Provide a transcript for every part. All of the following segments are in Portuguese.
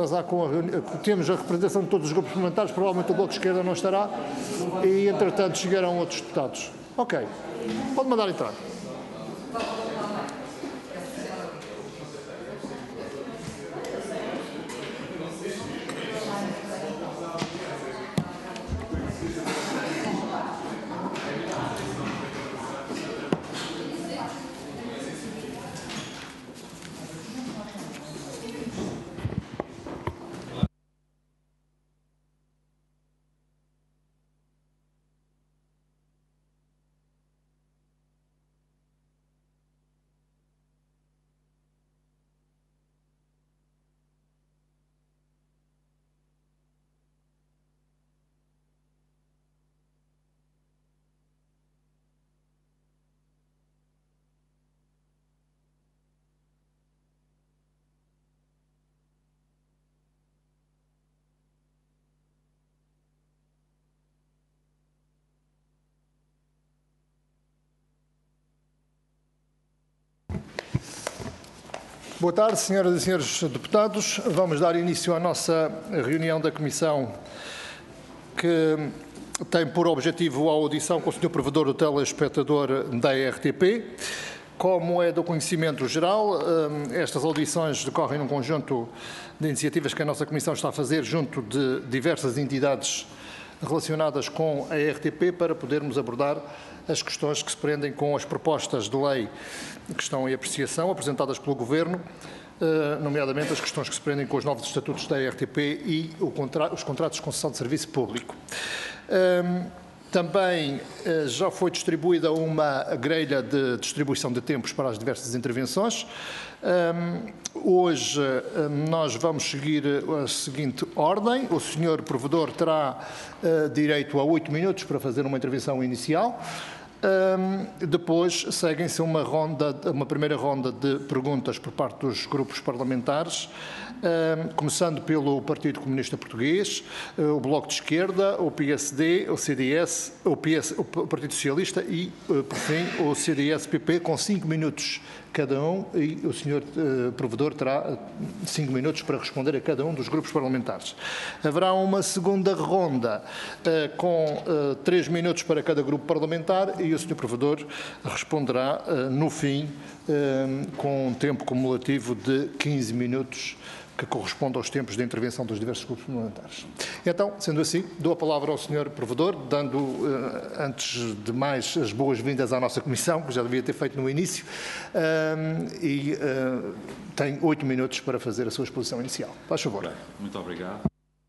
atrasar com a reunião. Temos a representação de todos os grupos parlamentares, provavelmente o Bloco de Esquerda não estará, e entretanto chegarão outros deputados. Ok, pode mandar entrar. Boa tarde, senhoras e senhores deputados. Vamos dar início à nossa reunião da Comissão, que tem por objetivo a audição com o Sr. Provedor do Telespectador da RTP. Como é do conhecimento geral, estas audições decorrem num conjunto de iniciativas que a nossa Comissão está a fazer junto de diversas entidades relacionadas com a RTP para podermos abordar as questões que se prendem com as propostas de lei que estão em apreciação, apresentadas pelo Governo, nomeadamente as questões que se prendem com os novos estatutos da RTP e os contratos de concessão de serviço público. Também já foi distribuída uma grelha de distribuição de tempos para as diversas intervenções. Hoje nós vamos seguir a seguinte ordem. O Sr. Provedor terá direito a 8 minutos para fazer uma intervenção inicial. Depois seguem-se uma primeira ronda de perguntas por parte dos grupos parlamentares, começando pelo Partido Comunista Português, o Bloco de Esquerda, o PSD, o CDS, o Partido Socialista e, por fim, o CDS-PP, com 5 minutos cada um, e o Sr. Provedor terá 5 minutos para responder a cada um dos grupos parlamentares. Haverá uma segunda ronda com 3 minutos para cada grupo parlamentar e o Sr. Provedor responderá no fim com um tempo cumulativo de 15 minutos, que corresponde aos tempos de intervenção dos diversos grupos parlamentares. Então, sendo assim, dou a palavra ao Sr. Provedor, dando, antes de mais, as boas-vindas à nossa Comissão, que já devia ter feito no início, e tem 8 minutos para fazer a sua exposição inicial. Faz favor. Bem, muito obrigado.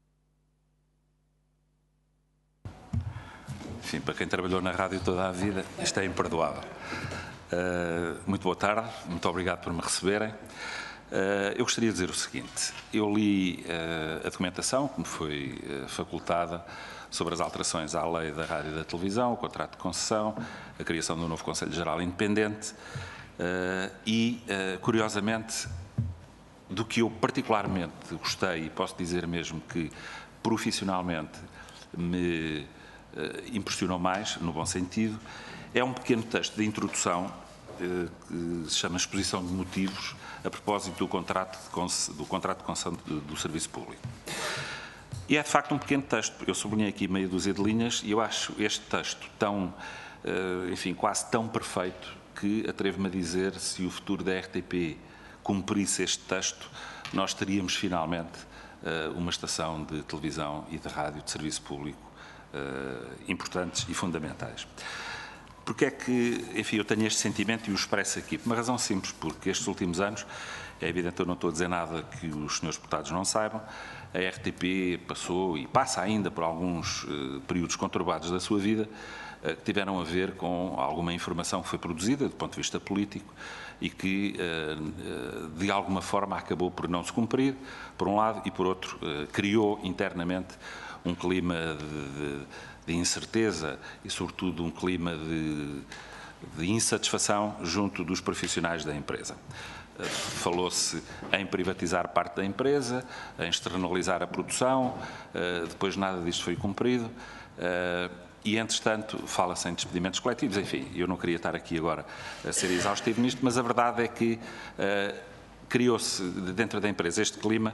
Enfim, para quem trabalhou na rádio toda a vida, isto é imperdoável. Muito boa tarde, muito obrigado por me receberem. Eu gostaria de dizer o seguinte: eu li a documentação que me foi facultada sobre as alterações à lei da rádio e da televisão, o contrato de concessão, a criação do novo Conselho Geral Independente e, curiosamente, do que eu particularmente gostei, e posso dizer mesmo que profissionalmente me impressionou mais, no bom sentido, é um pequeno texto de introdução que se chama Exposição de Motivos a propósito do contrato de concessão do serviço público. E é de facto um pequeno texto, eu sublinhei aqui meia dúzia de linhas e eu acho este texto tão, enfim, quase tão perfeito que atrevo-me a dizer, se o futuro da RTP cumprisse este texto, nós teríamos finalmente uma estação de televisão e de rádio de serviço público importantes e fundamentais. Porque é que, enfim, eu tenho este sentimento e o expresso aqui? Por uma razão simples, porque estes últimos anos, é evidente que eu não estou a dizer nada que os senhores deputados não saibam, a RTP passou e passa ainda por alguns períodos conturbados da sua vida que tiveram a ver com alguma informação que foi produzida do ponto de vista político e que, de alguma forma, acabou por não se cumprir, por um lado, e por outro, criou internamente um clima de incerteza e, sobretudo, um clima de insatisfação junto dos profissionais da empresa. Falou-se em privatizar parte da empresa, em externalizar a produção, depois nada disto foi cumprido e, entretanto, fala-se em despedimentos coletivos. Enfim, eu não queria estar aqui agora a ser exaustivo nisto, mas a verdade é que criou-se dentro da empresa este clima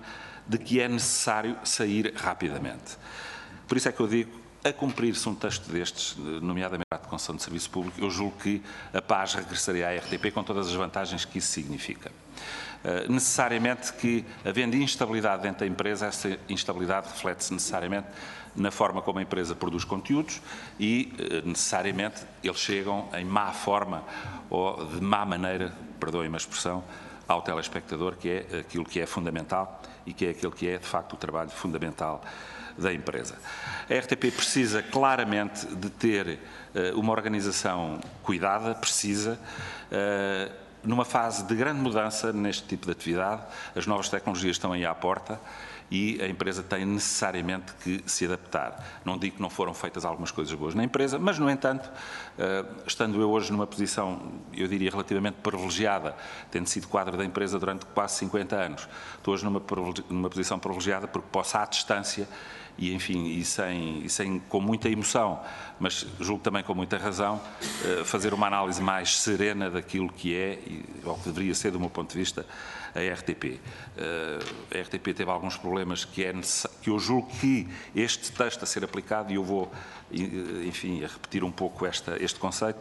de que é necessário sair rapidamente. Por isso é que eu digo, a cumprir-se um texto destes, nomeadamente a concessão de serviço público, eu julgo que a paz regressaria à RTP com todas as vantagens que isso significa. Necessariamente que, havendo instabilidade dentro da empresa, essa instabilidade reflete-se necessariamente na forma como a empresa produz conteúdos e, necessariamente, eles chegam em má forma ou de má maneira, perdoem-me a expressão, ao telespectador, que é aquilo que é fundamental e que é aquilo que é, de facto, o trabalho fundamental da empresa. A RTP precisa claramente de ter uma organização cuidada, precisa, numa fase de grande mudança neste tipo de atividade. As novas tecnologias estão aí à porta e a empresa tem necessariamente que se adaptar. Não digo que não foram feitas algumas coisas boas na empresa, mas, no entanto, estando eu hoje numa posição, eu diria, relativamente privilegiada, tendo sido quadro da empresa durante quase 50 anos, estou hoje numa posição privilegiada porque posso, à distância, e, enfim, com muita emoção, mas julgo também com muita razão, fazer uma análise mais serena daquilo que é, ou que deveria ser, do meu ponto de vista, a RTP. A RTP teve alguns problemas que eu julgo que este texto a ser aplicado, e eu vou, enfim, a repetir um pouco este conceito,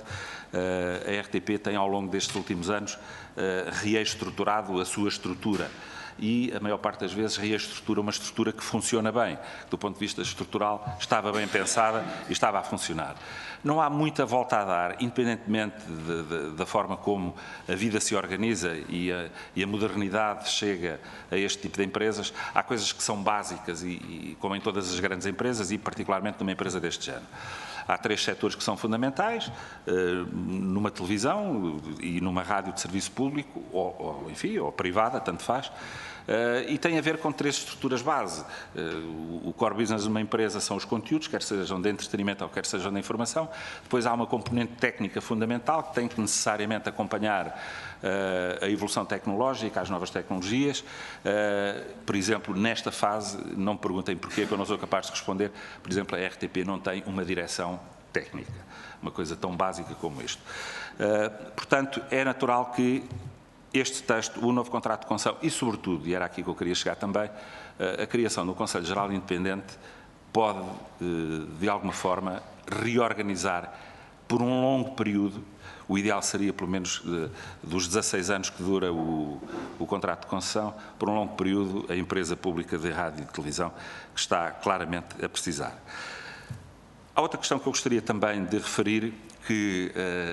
a RTP tem, ao longo destes últimos anos, reestruturado a sua estrutura. E, a maior parte das vezes, reestrutura uma estrutura que funciona bem. Do ponto de vista estrutural, estava bem pensada e estava a funcionar. Não há muita volta a dar, independentemente da forma como a vida se organiza e a modernidade chega a este tipo de empresas. Há coisas que são básicas, como em todas as grandes empresas, e particularmente numa empresa deste género. Há 3 setores que são fundamentais, numa televisão e numa rádio de serviço público, ou privada, tanto faz, e tem a ver com 3 estruturas base. O core business de uma empresa são os conteúdos, quer sejam de entretenimento ou quer sejam de informação. Depois há uma componente técnica fundamental que tem que necessariamente acompanhar a evolução tecnológica, as novas tecnologias. Por exemplo, nesta fase, não me perguntem porquê, que eu não sou capaz de responder, por exemplo, a RTP não tem uma direção técnica, uma coisa tão básica como isto. Portanto, é natural que este texto, o novo contrato de concessão e, sobretudo, e era aqui que eu queria chegar também, a criação do Conselho Geral Independente pode, de alguma forma, reorganizar por um longo período. O ideal seria, pelo menos, dos 16 anos que dura o contrato de concessão, por um longo período, a empresa pública de rádio e de televisão, que está claramente a precisar. Há outra questão que eu gostaria também de referir, que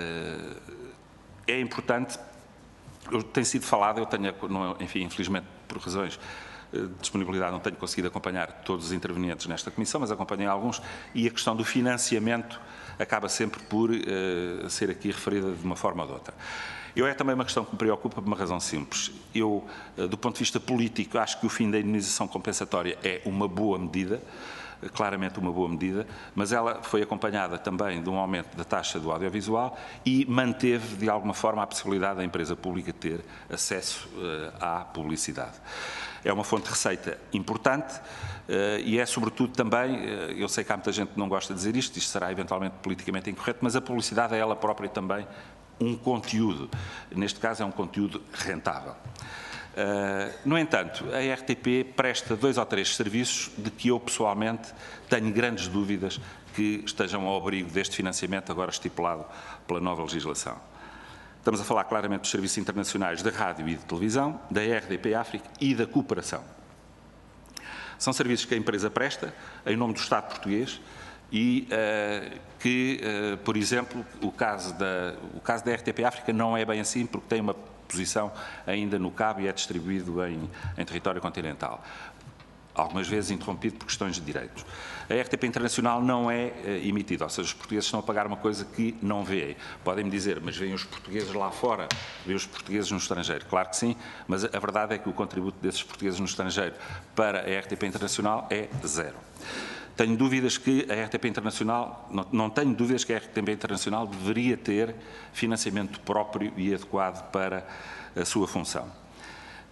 é importante. Tem sido falado, eu tenho, enfim, infelizmente, por razões de disponibilidade, não tenho conseguido acompanhar todos os intervenientes nesta comissão, mas acompanhei alguns, e a questão do financiamento acaba sempre por ser aqui referida de uma forma ou de outra. É também uma questão que me preocupa por uma razão simples. Eu, do ponto de vista político, acho que o fim da indemnização compensatória é uma boa medida, claramente uma boa medida, mas ela foi acompanhada também de um aumento da taxa do audiovisual e manteve, de alguma forma, a possibilidade da empresa pública ter acesso à publicidade. É uma fonte de receita importante e é, sobretudo, também, eu sei que há muita gente que não gosta de dizer isto será eventualmente politicamente incorreto, mas a publicidade é ela própria também um conteúdo. Neste caso, é um conteúdo rentável. No entanto, a RTP presta 2 ou 3 serviços de que eu, pessoalmente, tenho grandes dúvidas que estejam ao abrigo deste financiamento agora estipulado pela nova legislação. Estamos a falar claramente dos serviços internacionais de rádio e de televisão, da RDP África e da cooperação. São serviços que a empresa presta em nome do Estado português e que, por exemplo, o caso da RTP África não é bem assim, porque tem uma posição ainda no cabo e é distribuído em território continental, algumas vezes interrompido por questões de direitos. A RTP Internacional não é emitida, ou seja, os portugueses estão a pagar uma coisa que não veem. Podem-me dizer, mas veem os portugueses lá fora, veem os portugueses no estrangeiro. Claro que sim, mas a verdade é que o contributo desses portugueses no estrangeiro para a RTP Internacional é 0. Tenho dúvidas que a RTP Internacional, não tenho dúvidas que a RTP Internacional deveria ter financiamento próprio e adequado para a sua função.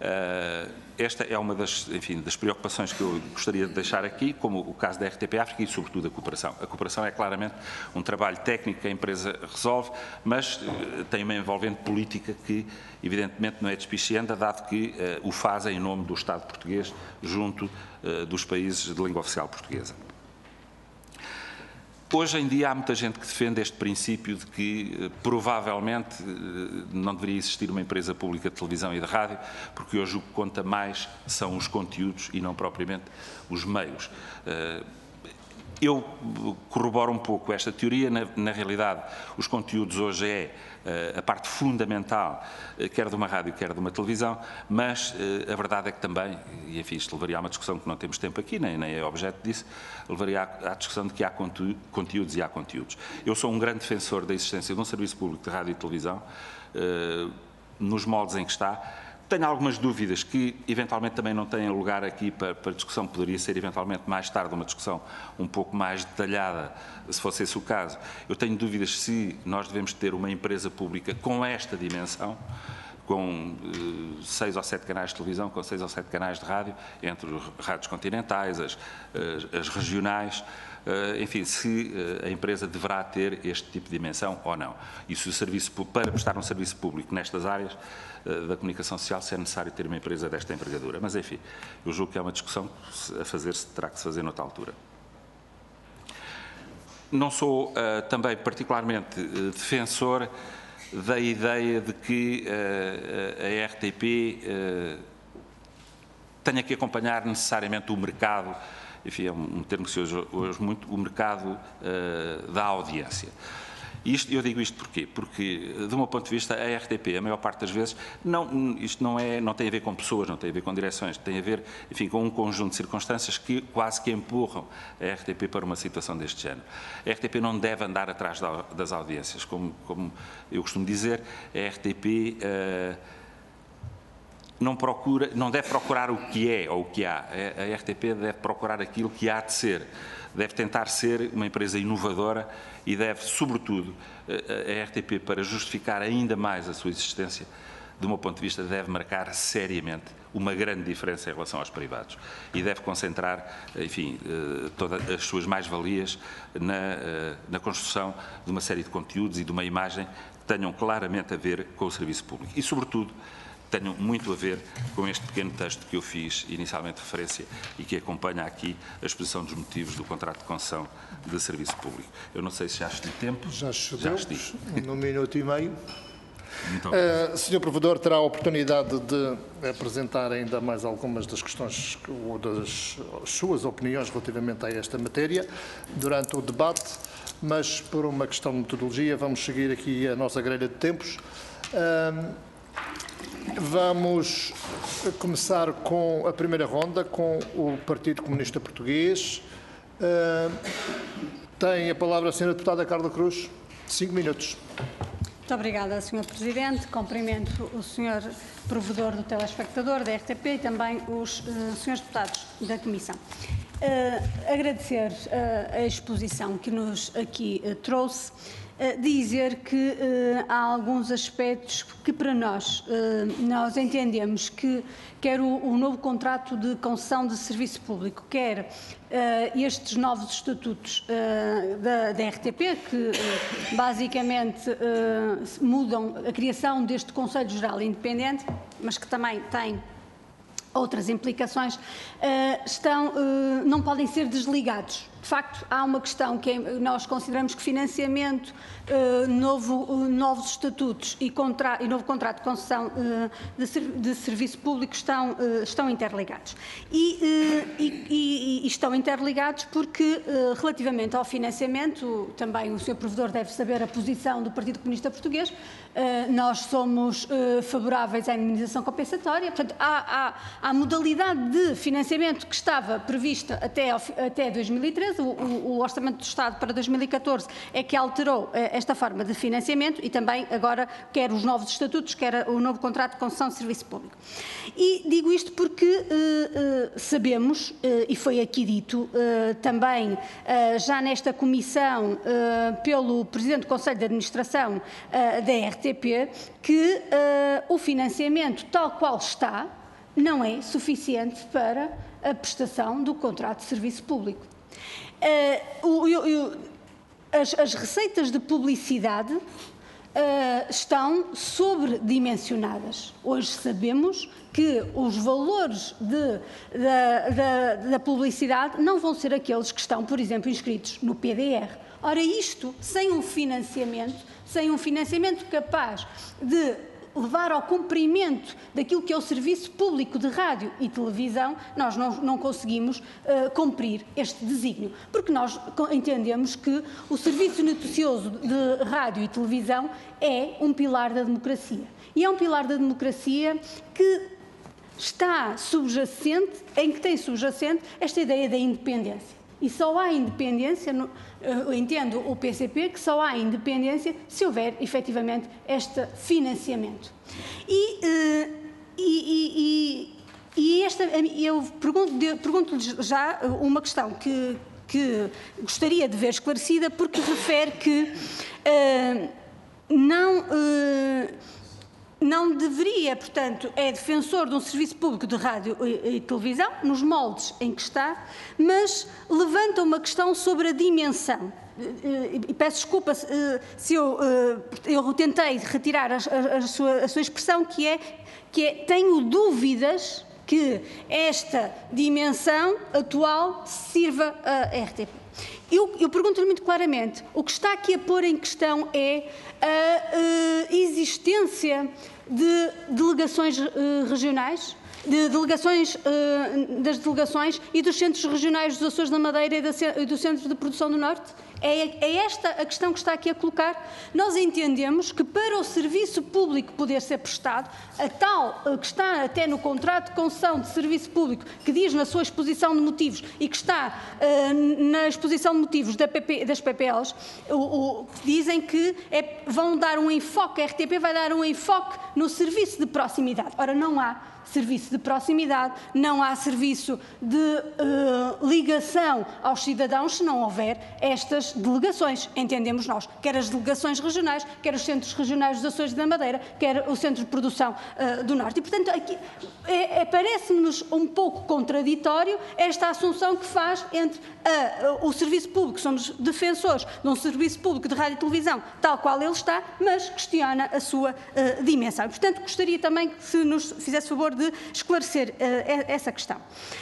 Esta é uma das preocupações que eu gostaria de deixar aqui, como o caso da RTP África e, sobretudo, a cooperação. A cooperação é claramente um trabalho técnico que a empresa resolve, mas tem uma envolvente política que, evidentemente, não é despicienda, dado que o faz em nome do Estado português, junto dos países de língua oficial portuguesa. Hoje em dia há muita gente que defende este princípio de que provavelmente não deveria existir uma empresa pública de televisão e de rádio, porque hoje o que conta mais são os conteúdos e não propriamente os meios. Eu corroboro um pouco esta teoria. Na realidade, os conteúdos hoje é a parte fundamental, quer de uma rádio, quer de uma televisão, mas a verdade é que também, e enfim, isto levaria a uma discussão que não temos tempo aqui, nem é objeto disso, levaria à discussão de que há conteúdos e há conteúdos. Eu sou um grande defensor da existência de um serviço público de rádio e televisão, nos moldes em que está. Tenho algumas dúvidas que, eventualmente, também não têm lugar aqui para discussão. Poderia ser, eventualmente, mais tarde, uma discussão um pouco mais detalhada, se fosse esse o caso. Eu tenho dúvidas se nós devemos ter uma empresa pública com esta dimensão, com 6 ou 7 canais de televisão, com 6 ou 7 canais de rádio, entre os rádios continentais, as regionais, enfim, se a empresa deverá ter este tipo de dimensão ou não. E se o serviço, para prestar um serviço público nestas áreas da comunicação social, se é necessário ter uma empresa desta envergadura. Mas, enfim, eu julgo que é uma discussão a fazer-se, terá que se fazer noutra altura. Não sou também particularmente defensor da ideia de que a RTP tenha que acompanhar necessariamente o mercado, enfim, é um termo que se usa hoje muito, o mercado da audiência. Eu digo isto porquê? Porque, do meu ponto de vista, a RTP, a maior parte das vezes, isto não tem a ver com pessoas, não tem a ver com direções, tem a ver, enfim, com um conjunto de circunstâncias que quase que empurram a RTP para uma situação deste género. A RTP não deve andar atrás das audiências, como eu costumo dizer, a RTP não deve procurar o que é ou o que há. A RTP deve procurar aquilo que há de ser. Deve tentar ser uma empresa inovadora e deve, sobretudo, a RTP, para justificar ainda mais a sua existência, do meu ponto de vista, deve marcar seriamente uma grande diferença em relação aos privados e deve concentrar, enfim, todas as suas mais-valias na construção de uma série de conteúdos e de uma imagem que tenham claramente a ver com o serviço público e, sobretudo, tenham muito a ver com este pequeno texto que eu fiz inicialmente referência e que acompanha aqui a exposição dos motivos do contrato de concessão de serviço público. Eu não sei se já estive tempo. Já estive, num minuto e meio. Sr. Provedor terá a oportunidade de apresentar ainda mais algumas das questões ou das suas opiniões relativamente a esta matéria durante o debate, mas por uma questão de metodologia vamos seguir aqui a nossa grelha de tempos. Vamos começar com a primeira ronda, com o Partido Comunista Português. Tem a palavra a Sra. Deputada Carla Cruz. 5 minutos. Muito obrigada, Sr. Presidente. Cumprimento o Sr. Provedor do Telespectador, da RTP, e também os Srs. Deputados da Comissão. Agradecer a exposição que nos aqui trouxe. Dizer que há alguns aspectos que para nós entendemos que quer o novo contrato de concessão de serviço público, quer estes novos estatutos da RTP, que basicamente mudam a criação deste Conselho Geral Independente, mas que também tem outras implicações, não podem ser desligados. De facto, há uma questão que nós consideramos que financiamento, novos estatutos e novo contrato de concessão de serviço público estão interligados. E estão interligados porque, relativamente ao financiamento, também o Sr. Provedor deve saber a posição do Partido Comunista Português, nós somos favoráveis à indemnização compensatória. Portanto, há a modalidade de financiamento que estava prevista até 2013, o Orçamento do Estado para 2014 é que alterou esta forma de financiamento e também agora quer os novos estatutos, quer o novo contrato de concessão de serviço público. E digo isto porque sabemos, e foi aqui dito também já nesta comissão pelo Presidente do Conselho de Administração da RTP, que o financiamento tal qual está não é suficiente para a prestação do contrato de serviço público. As receitas de publicidade estão sobredimensionadas. Hoje sabemos que os valores da publicidade não vão ser aqueles que estão, por exemplo, inscritos no PDR. Ora, isto sem um financiamento capaz de levar ao cumprimento daquilo que é o serviço público de rádio e televisão, nós não conseguimos cumprir este desígnio, porque nós entendemos que o serviço noticioso de rádio e televisão é um pilar da democracia. E é um pilar da democracia que está subjacente, em que tem subjacente esta ideia da independência. E só há independência, eu entendo o PCP, que só há independência se houver efetivamente este financiamento. Eu pergunto-lhes já uma questão que gostaria de ver esclarecida, porque refere que não deveria, portanto, é defensor de um serviço público de rádio e televisão, nos moldes em que está, mas levanta uma questão sobre a dimensão. E peço desculpa se eu tentei retirar a sua expressão, que é tenho dúvidas que esta dimensão atual sirva a RTP. Eu pergunto-lhe muito claramente, o que está aqui a pôr em questão é a existência de delegações regionais, das delegações e dos centros regionais dos Açores da Madeira e do Centro de Produção do Norte? É esta a questão que está aqui a colocar? Nós entendemos que para o serviço público poder ser prestado, a tal que está até no contrato de concessão de serviço público, que diz na sua exposição de motivos e que está na exposição de motivos das PPLs, dizem que vão dar um enfoque, a RTP vai dar um enfoque no serviço de proximidade. Ora, não há serviço de proximidade, não há serviço de ligação aos cidadãos se não houver estas delegações, entendemos nós, quer as delegações regionais, quer os centros regionais dos Açores da Madeira, quer o Centro de Produção do Norte. E, portanto, aqui parece-nos um pouco contraditório esta assunção que faz entre o serviço público, somos defensores de um serviço público de rádio e televisão, tal qual ele está, mas questiona a sua dimensão. Portanto, gostaria também que se nos fizesse favor de esclarecer essa questão.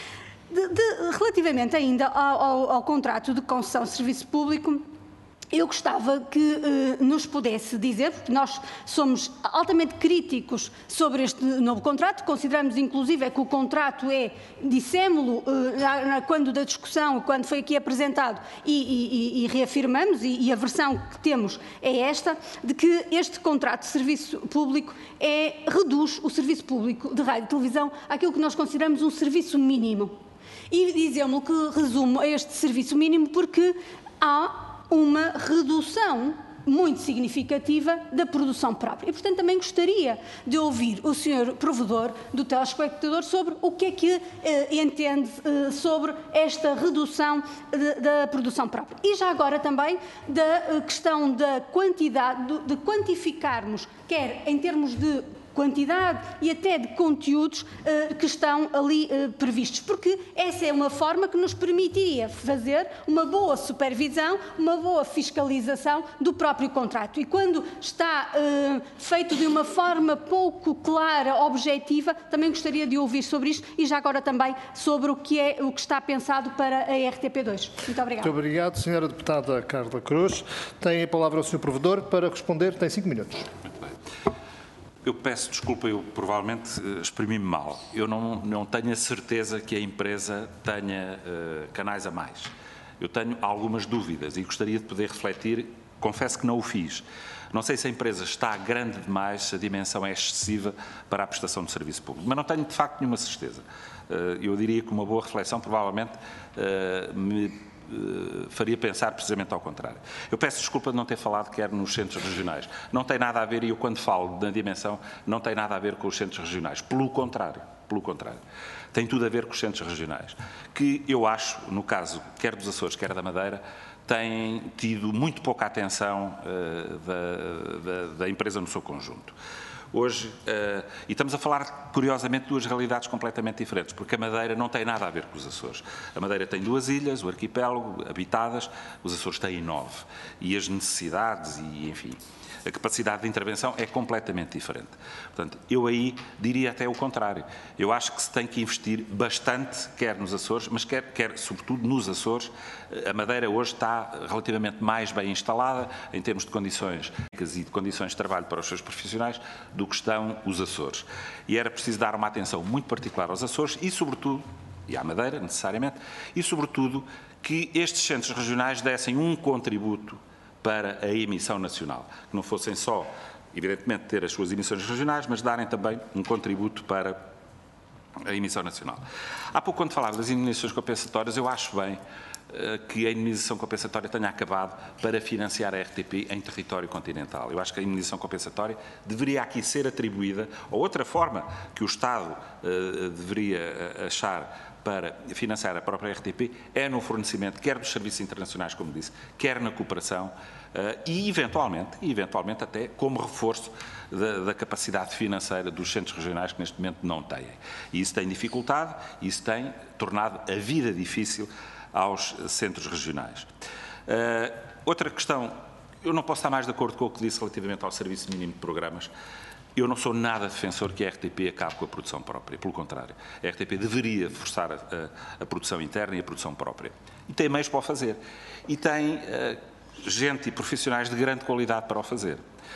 Relativamente ainda ao contrato de concessão de serviço público, eu gostava que nos pudesse dizer, porque nós somos altamente críticos sobre este novo contrato, consideramos inclusive que o contrato dissemos-lo quando da discussão, quando foi aqui apresentado, e reafirmamos, e a versão que temos é esta, de que este contrato de serviço público reduz o serviço público de rádio e televisão àquilo que nós consideramos um serviço mínimo. E dizemos que resumo este serviço mínimo porque há uma redução muito significativa da produção própria. E, portanto, também gostaria de ouvir o Sr. Provedor do telespectador sobre o que é que entende sobre esta redução da produção própria. E já agora também da questão da quantidade, de quantificarmos, quer em termos de quantidade e até de conteúdos que estão ali previstos, porque essa é uma forma que nos permitiria fazer uma boa supervisão, uma boa fiscalização do próprio contrato. E quando está feito de uma forma pouco clara, objetiva, também gostaria de ouvir sobre isto e já agora também sobre o que está pensado para a RTP2. Muito obrigada. Muito obrigado, Sra. Deputada Carla Cruz. Tem a palavra o Sr. Provedor para responder. Tem 5 minutos. Muito bem. Eu peço desculpa, eu provavelmente exprimi-me mal. Eu não tenho a certeza que a empresa tenha canais a mais. Eu tenho algumas dúvidas e gostaria de poder refletir. Confesso que não o fiz. Não sei se a empresa está grande demais, se a dimensão é excessiva para a prestação de serviço público, mas não tenho de facto nenhuma certeza. Eu diria que uma boa reflexão provavelmente me faria pensar precisamente ao contrário. Eu peço desculpa de não ter falado quer nos centros regionais. Não tem nada a ver, e eu quando falo da dimensão, não tem nada a ver com os centros regionais. Pelo contrário. Tem tudo a ver com os centros regionais, que eu acho, no caso quer dos Açores, quer da Madeira, têm tido muito pouca atenção da empresa no seu conjunto. Hoje, e estamos a falar, curiosamente, de duas realidades completamente diferentes, porque a Madeira não tem nada a ver com os Açores. A Madeira tem 2 ilhas, o arquipélago, habitadas, os Açores têm 9. E as necessidades e, enfim, a capacidade de intervenção é completamente diferente. Portanto, eu aí diria até o contrário. Eu acho que se tem que investir bastante, quer nos Açores, mas quer sobretudo nos Açores. A Madeira hoje está relativamente mais bem instalada em termos de condições e de condições de trabalho para os seus profissionais do que estão os Açores. E era preciso dar uma atenção muito particular aos Açores e, sobretudo, e à Madeira, necessariamente, e, sobretudo, que estes centros regionais dessem um contributo para a emissão nacional, que não fossem só, evidentemente, ter as suas emissões regionais, mas darem também um contributo para a emissão nacional. Há pouco, quando falava das indenizações compensatórias, eu acho bem que a indenização compensatória tenha acabado para financiar a RTP em território continental. Eu acho que a indenização compensatória deveria aqui ser atribuída, ou outra forma que o Estado deveria achar para financiar a própria RTP é no fornecimento, quer dos serviços internacionais, como disse, quer na cooperação e, eventualmente até como reforço da capacidade financeira dos centros regionais que neste momento não têm. E isso tem dificultado, isso tem tornado a vida difícil aos centros regionais. Outra questão, eu não posso estar mais de acordo com o que disse relativamente ao serviço mínimo de programas. Eu não sou nada defensor que a RTP acabe com a produção própria, pelo contrário. A RTP deveria forçar a produção interna e a produção própria. E tem meios para o fazer. E tem gente e profissionais de grande qualidade para o fazer.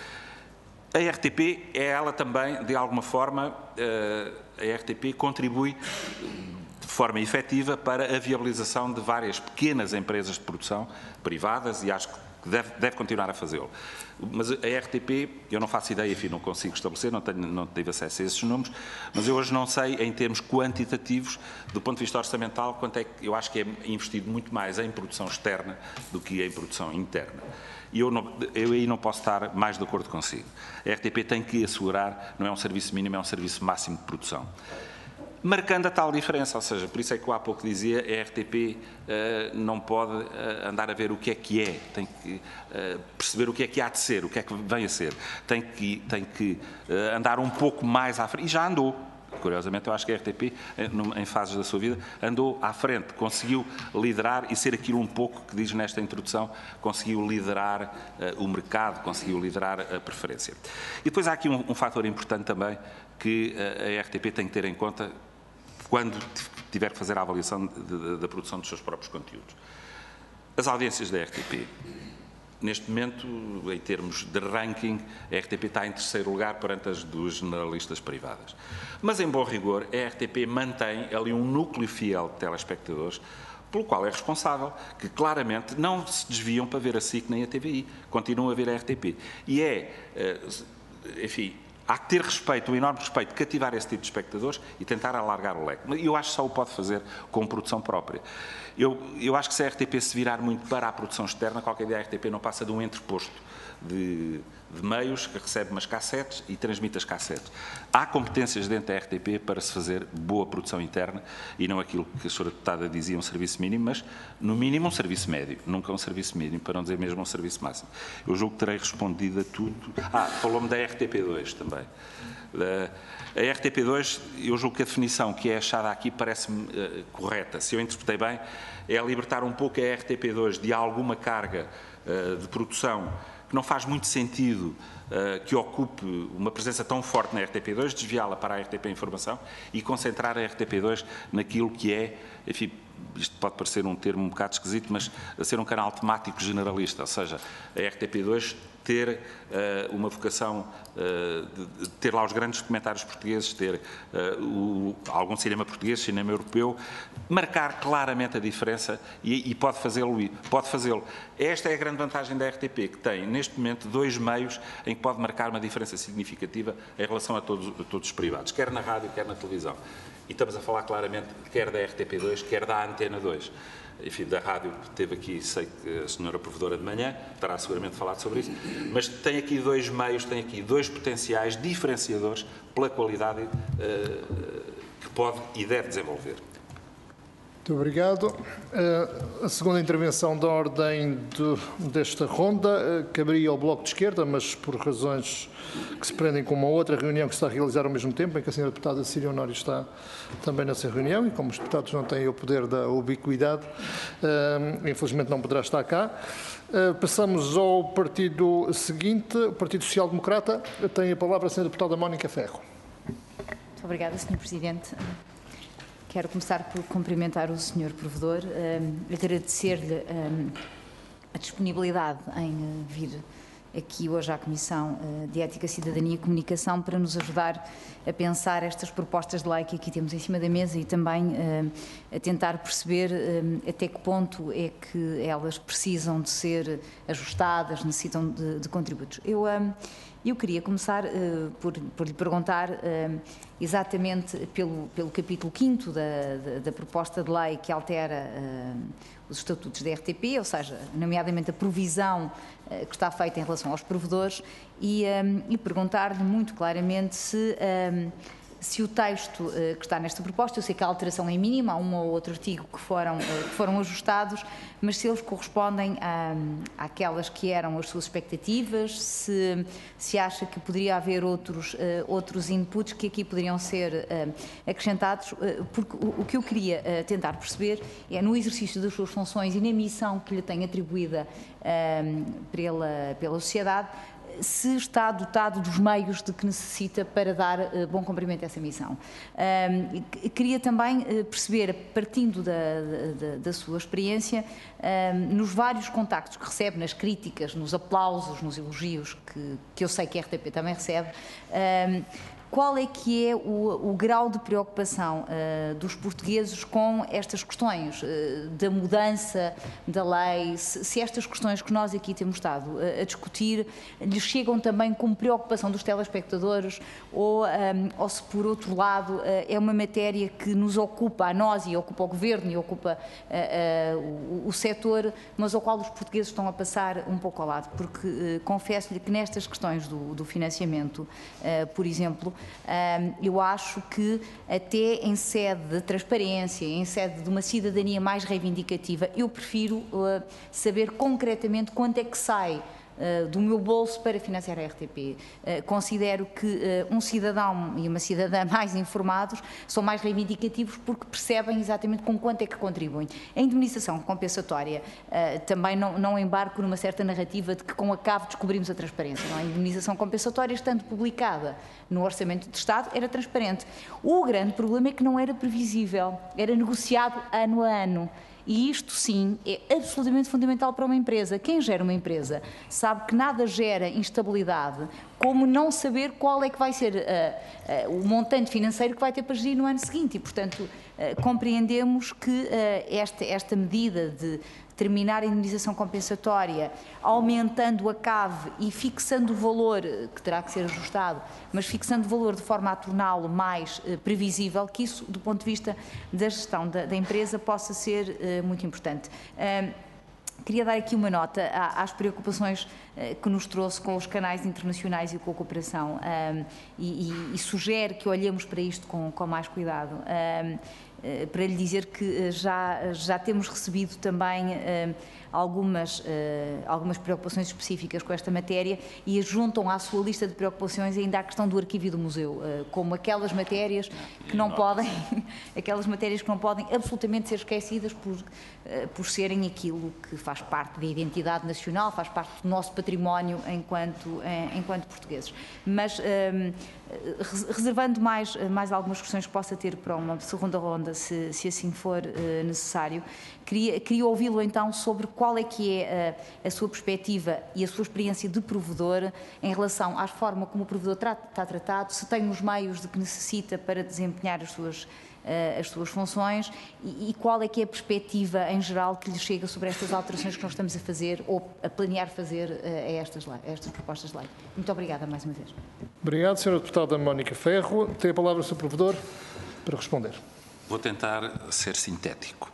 A RTP é ela também, de alguma forma, a RTP contribui de forma efetiva para a viabilização de várias pequenas empresas de produção privadas e acho que deve continuar a fazê-lo. Mas a RTP, eu não faço ideia, enfim, não consigo estabelecer, não tive acesso a esses números, mas eu hoje não sei, em termos quantitativos, do ponto de vista orçamental, quanto é que eu acho que é investido muito mais em produção externa do que em produção interna. E eu aí não posso estar mais de acordo consigo. A RTP tem que assegurar, não é um serviço mínimo, é um serviço máximo de produção. Marcando a tal diferença, ou seja, por isso é que eu há pouco dizia, a RTP não pode andar a ver o que é, tem que perceber o que é que há de ser, o que é que vem a ser, tem que andar um pouco mais à frente, e já andou. Curiosamente, eu acho que a RTP, em fases da sua vida, andou à frente, conseguiu liderar e ser aquilo um pouco que diz nesta introdução, conseguiu liderar o mercado, conseguiu liderar a preferência. E depois há aqui um fator importante também que a RTP tem que ter em conta quando tiver que fazer a avaliação da produção dos seus próprios conteúdos. As audiências da RTP. Neste momento, em termos de ranking, a RTP está em terceiro lugar perante as duas generalistas privadas. Mas, em bom rigor, a RTP mantém ali um núcleo fiel de telespectadores pelo qual é responsável, que claramente não se desviam para ver a SIC nem a TVI, continuam a ver a RTP. E enfim, há que ter respeito, um enorme respeito, cativar esse tipo de espectadores e tentar alargar o leque. Mas eu acho que só o pode fazer com produção própria. Eu acho que se a RTP se virar muito para a produção externa, qualquer dia a RTP não passa de um entreposto de meios que recebe umas cassetes e transmite as cassetes. Há competências dentro da RTP para se fazer boa produção interna e não aquilo que a senhora deputada dizia, um serviço mínimo, mas no mínimo um serviço médio, nunca um serviço mínimo, para não dizer mesmo um serviço máximo. Eu julgo que terei respondido a tudo. Falou-me da RTP2 também. A RTP2, eu julgo que a definição que é achada aqui parece-me correta. Se eu interpretei bem, é libertar um pouco a RTP2 de alguma carga de produção que não faz muito sentido que ocupe uma presença tão forte na RTP2, desviá-la para a RTP Informação e concentrar a RTP2 naquilo que é, enfim, isto pode parecer um termo um bocado esquisito, mas ser um canal temático generalista, ou seja, a RTP2 ter uma vocação de ter lá os grandes documentários portugueses, ter algum cinema português, cinema europeu, marcar claramente a diferença e pode fazê-lo. Esta é a grande vantagem da RTP, que tem, neste momento, 2 meios em que pode marcar uma diferença significativa em relação a todos os privados, quer na rádio, quer na televisão. E estamos a falar claramente quer da RTP2, quer da Antena 2. Enfim, da rádio teve aqui, sei que a senhora provedora de manhã terá seguramente falado sobre isso, mas tem aqui 2 meios, tem aqui 2 potenciais diferenciadores pela qualidade que pode e deve desenvolver. Muito obrigado. A segunda intervenção da ordem desta ronda caberia ao Bloco de Esquerda, mas por razões que se prendem com uma outra reunião que se está a realizar ao mesmo tempo, em que a senhora deputada Cília Honório está também nessa reunião, e como os deputados não têm o poder da ubiquidade, infelizmente não poderá estar cá. Passamos ao partido seguinte, o Partido Social Democrata. Tem a palavra a senhora deputada Mónica Ferro. Muito obrigada, Sr. Presidente. Quero começar por cumprimentar o Sr. Provedor, agradecer-lhe a disponibilidade em vir aqui hoje à Comissão de Ética, Cidadania e Comunicação para nos ajudar a pensar estas propostas de lei que aqui temos em cima da mesa e também a tentar perceber até que ponto é que elas precisam de ser ajustadas, necessitam de contributos. Eu queria começar por lhe perguntar exatamente pelo capítulo 5º da proposta de lei que altera os estatutos da RTP, ou seja, nomeadamente a provisão que está feita em relação aos provedores, e perguntar-lhe muito claramente se o texto que está nesta proposta, eu sei que a alteração é mínima, há um ou outro artigo que foram ajustados, mas se eles correspondem àquelas que eram as suas expectativas, se acha que poderia haver outros inputs que aqui poderiam ser acrescentados, porque o que eu queria tentar perceber é, no exercício das suas funções e na missão que lhe tem atribuída pela sociedade, se está dotado dos meios de que necessita para dar bom cumprimento a essa missão. Queria também perceber, partindo da sua experiência, nos vários contactos que recebe, nas críticas, nos aplausos, nos elogios, que eu sei que a RTP também recebe, qual é que é o grau de preocupação dos portugueses com estas questões da mudança da lei, se estas questões que nós aqui temos estado a discutir lhes chegam também como preocupação dos telespectadores ou se por outro lado é uma matéria que nos ocupa a nós e ocupa o Governo e ocupa o setor, mas ao qual os portugueses estão a passar um pouco ao lado, porque confesso-lhe que nestas questões do financiamento, por exemplo, eu acho que até em sede de transparência, em sede de uma cidadania mais reivindicativa, eu prefiro saber concretamente quanto é que sai do meu bolso para financiar a RTP. Considero que um cidadão e uma cidadã mais informados são mais reivindicativos porque percebem exatamente com quanto é que contribuem. A indemnização compensatória também não embarco numa certa narrativa de que com a CAV descobrimos a transparência. Não? A indemnização compensatória, estando publicada no Orçamento de Estado, era transparente. O grande problema é que não era previsível, era negociado ano a ano. E isto, sim, é absolutamente fundamental para uma empresa. Quem gera uma empresa sabe que nada gera instabilidade como não saber qual é que vai ser o montante financeiro que vai ter para gerir no ano seguinte. E, portanto, compreendemos que esta medida de terminar a indemnização compensatória, aumentando a CAV e fixando o valor, que terá que ser ajustado, mas fixando o valor de forma a torná-lo mais previsível, que isso, do ponto de vista da gestão da empresa, possa ser muito importante. Queria dar aqui uma nota às preocupações que nos trouxe com os canais internacionais e com a cooperação e sugere que olhemos para isto com mais cuidado. Para lhe dizer que já temos recebido também algumas preocupações específicas com esta matéria e juntam à sua lista de preocupações ainda a questão do arquivo do museu, como aquelas matérias que não podem absolutamente ser esquecidas por serem aquilo que faz parte da identidade nacional, faz parte do nosso património enquanto portugueses. Mas reservando mais algumas questões que possa ter para uma segunda ronda, se assim for necessário, queria ouvi-lo então sobre qual é que é a sua perspectiva e a sua experiência de provedor em relação à forma como o provedor está tratado, se tem os meios de que necessita para desempenhar as suas funções e qual é que é a perspectiva em geral que lhe chega sobre estas alterações que nós estamos a fazer ou a planear fazer a estas propostas de lei. Muito obrigada mais uma vez. Obrigado, Sra. Deputada Mónica Ferro. Tem a palavra o Sr. Provedor para responder. Vou tentar ser sintético.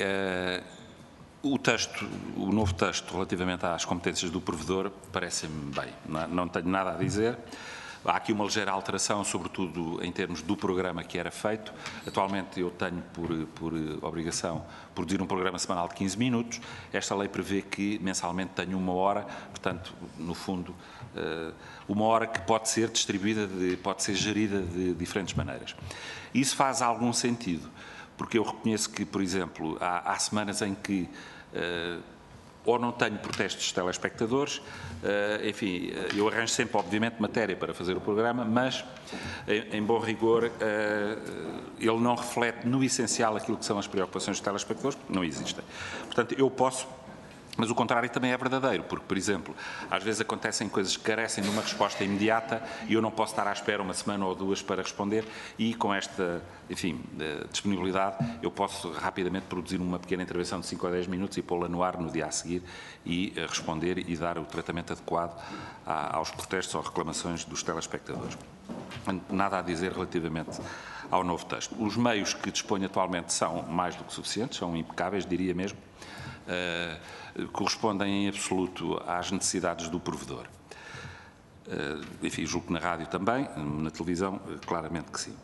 O novo texto relativamente às competências do provedor parece-me bem. Não tenho nada a dizer. Há aqui uma ligeira alteração, sobretudo em termos do programa que era feito. Atualmente eu tenho por obrigação produzir um programa semanal de 15 minutos. Esta lei prevê que mensalmente tenho 1 hora, portanto, no fundo, 1 hora que pode ser distribuída, pode ser gerida de diferentes maneiras. Isso faz algum sentido, porque eu reconheço que, por exemplo, há semanas em que ou não tenho protestos de telespectadores, enfim, eu arranjo sempre, obviamente, matéria para fazer o programa, mas, em bom rigor, ele não reflete no essencial aquilo que são as preocupações dos telespectadores, porque não existem. Portanto, eu posso, mas o contrário também é verdadeiro, porque, por exemplo, às vezes acontecem coisas que carecem de uma resposta imediata e eu não posso estar à espera 1 semana ou 2 para responder, e com esta, enfim, disponibilidade eu posso rapidamente produzir uma pequena intervenção de 5 ou 10 minutos e pô-la no ar no dia a seguir e responder e dar o tratamento adequado aos protestos ou reclamações dos telespectadores. Nada a dizer relativamente ao novo texto. Os meios que disponho atualmente são mais do que suficientes, são impecáveis, diria mesmo. Correspondem em absoluto às necessidades do provedor. Enfim, julgo que na rádio também, na televisão, claramente que sim.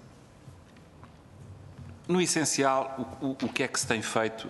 No essencial, o que é que se tem feito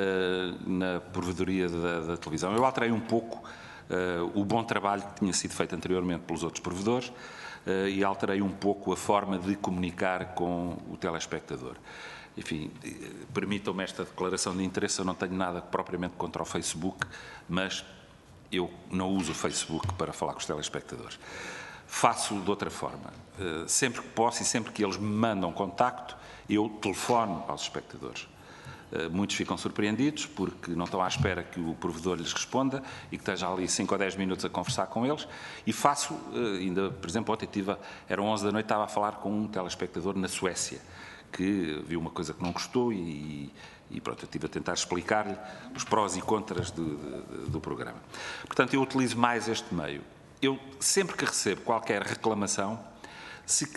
na provedoria da televisão? Eu alterei um pouco o bom trabalho que tinha sido feito anteriormente pelos outros provedores e alterei um pouco a forma de comunicar com o telespectador. Enfim, permitam-me esta declaração de interesse, eu não tenho nada propriamente contra o Facebook, mas eu não uso o Facebook para falar com os telespectadores. Faço de outra forma. Sempre que posso e sempre que eles me mandam contacto, eu telefono aos espectadores. Muitos ficam surpreendidos porque não estão à espera que o provedor lhes responda e que esteja ali 5 ou 10 minutos a conversar com eles. E faço, ainda, por exemplo, ontem eram 11 da noite, estava a falar com um telespectador na Suécia, que viu uma coisa que não gostou e pronto, eu estive a tentar explicar-lhe os prós e contras do programa. Portanto, eu utilizo mais este meio. Eu, sempre que recebo qualquer reclamação, se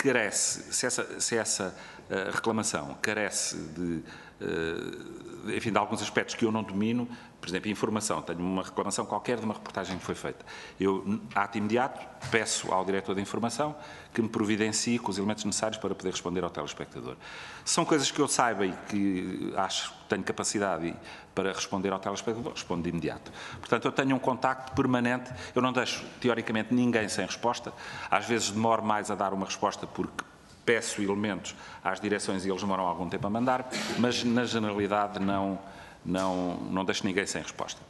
essa reclamação carece enfim, de alguns aspectos que eu não domino, por exemplo, informação, tenho uma reclamação qualquer de uma reportagem que foi feita. Eu, ato imediato, peço ao diretor de informação que me providencie com os elementos necessários para poder responder ao telespectador. São coisas que eu saiba e que acho que tenho capacidade para responder ao telespectador, respondo de imediato. Portanto, eu tenho um contacto permanente, eu não deixo, teoricamente, ninguém sem resposta. Às vezes demoro mais a dar uma resposta porque peço elementos às direções e eles demoram algum tempo a mandar, mas na generalidade não deixo ninguém sem resposta.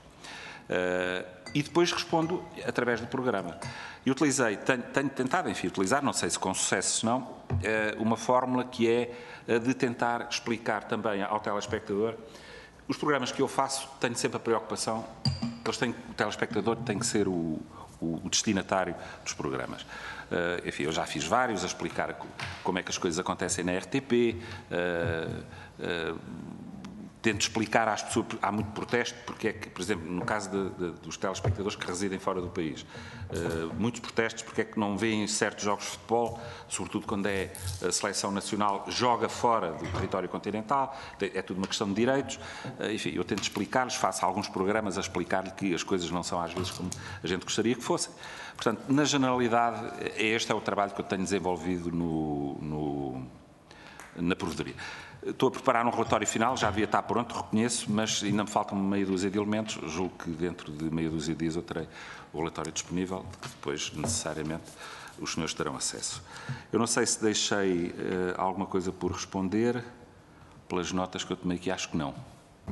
E depois respondo através do programa. E tenho tentado, enfim, utilizar, não sei se com sucesso, se não, uma fórmula que é a de tentar explicar também ao telespectador. Os programas que eu faço, tenho sempre a preocupação, o telespectador tem que ser o destinatário dos programas. Enfim, eu já fiz vários a explicar como é que as coisas acontecem na RTP, tento explicar às pessoas, há muito protesto, porque é que, por exemplo, no caso dos telespectadores que residem fora do país, muitos protestos porque é que não veem certos jogos de futebol, sobretudo quando é a seleção nacional joga fora do território continental, é tudo uma questão de direitos. Enfim, eu tento explicar-lhes, faço alguns programas a explicar-lhe que as coisas não são às vezes como a gente gostaria que fossem. Portanto, na generalidade, este é o trabalho que eu tenho desenvolvido na provedoria. Estou a preparar um relatório final, já devia estar pronto, reconheço, mas ainda me faltam meia dúzia de elementos. Julgo que dentro de meia dúzia de dias eu terei o relatório disponível, que depois, necessariamente, os senhores terão acesso. Eu não sei se deixei alguma coisa por responder, pelas notas que eu tomei aqui, acho que não.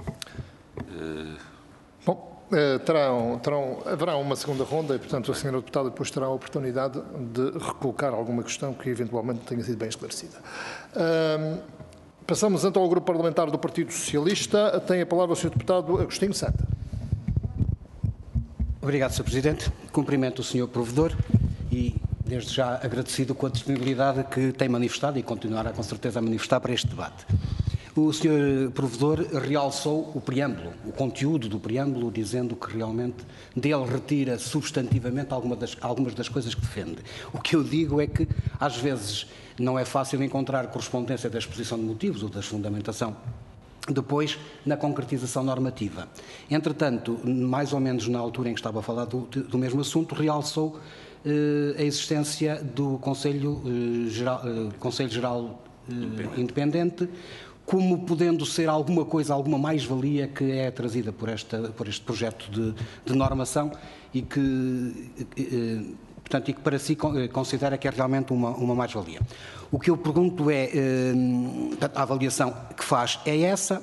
Bom, haverá uma segunda ronda e, portanto, a senhora deputada depois terá a oportunidade de recolocar alguma questão que eventualmente tenha sido bem esclarecida. Passamos então ao Grupo Parlamentar do Partido Socialista. Tem a palavra o Sr. Deputado Agostinho Santa. Obrigado, Sr. Presidente. Cumprimento o Sr. Provedor e, desde já, agradecido com a disponibilidade que tem manifestado e continuará, com certeza, a manifestar para este debate. O Sr. Provedor realçou o preâmbulo, o conteúdo do preâmbulo, dizendo que realmente dele retira substantivamente algumas das coisas que defende. O que eu digo é que, às vezes, não é fácil encontrar correspondência da exposição de motivos ou da fundamentação depois na concretização normativa. Entretanto, mais ou menos na altura em que estava a falar do mesmo assunto, realçou a existência do Conselho Geral Independente, como podendo ser alguma coisa, alguma mais-valia que é trazida por este projeto de normação e que, portanto, e que para si considera que é realmente uma mais-valia. O que eu pergunto é, a avaliação que faz é essa.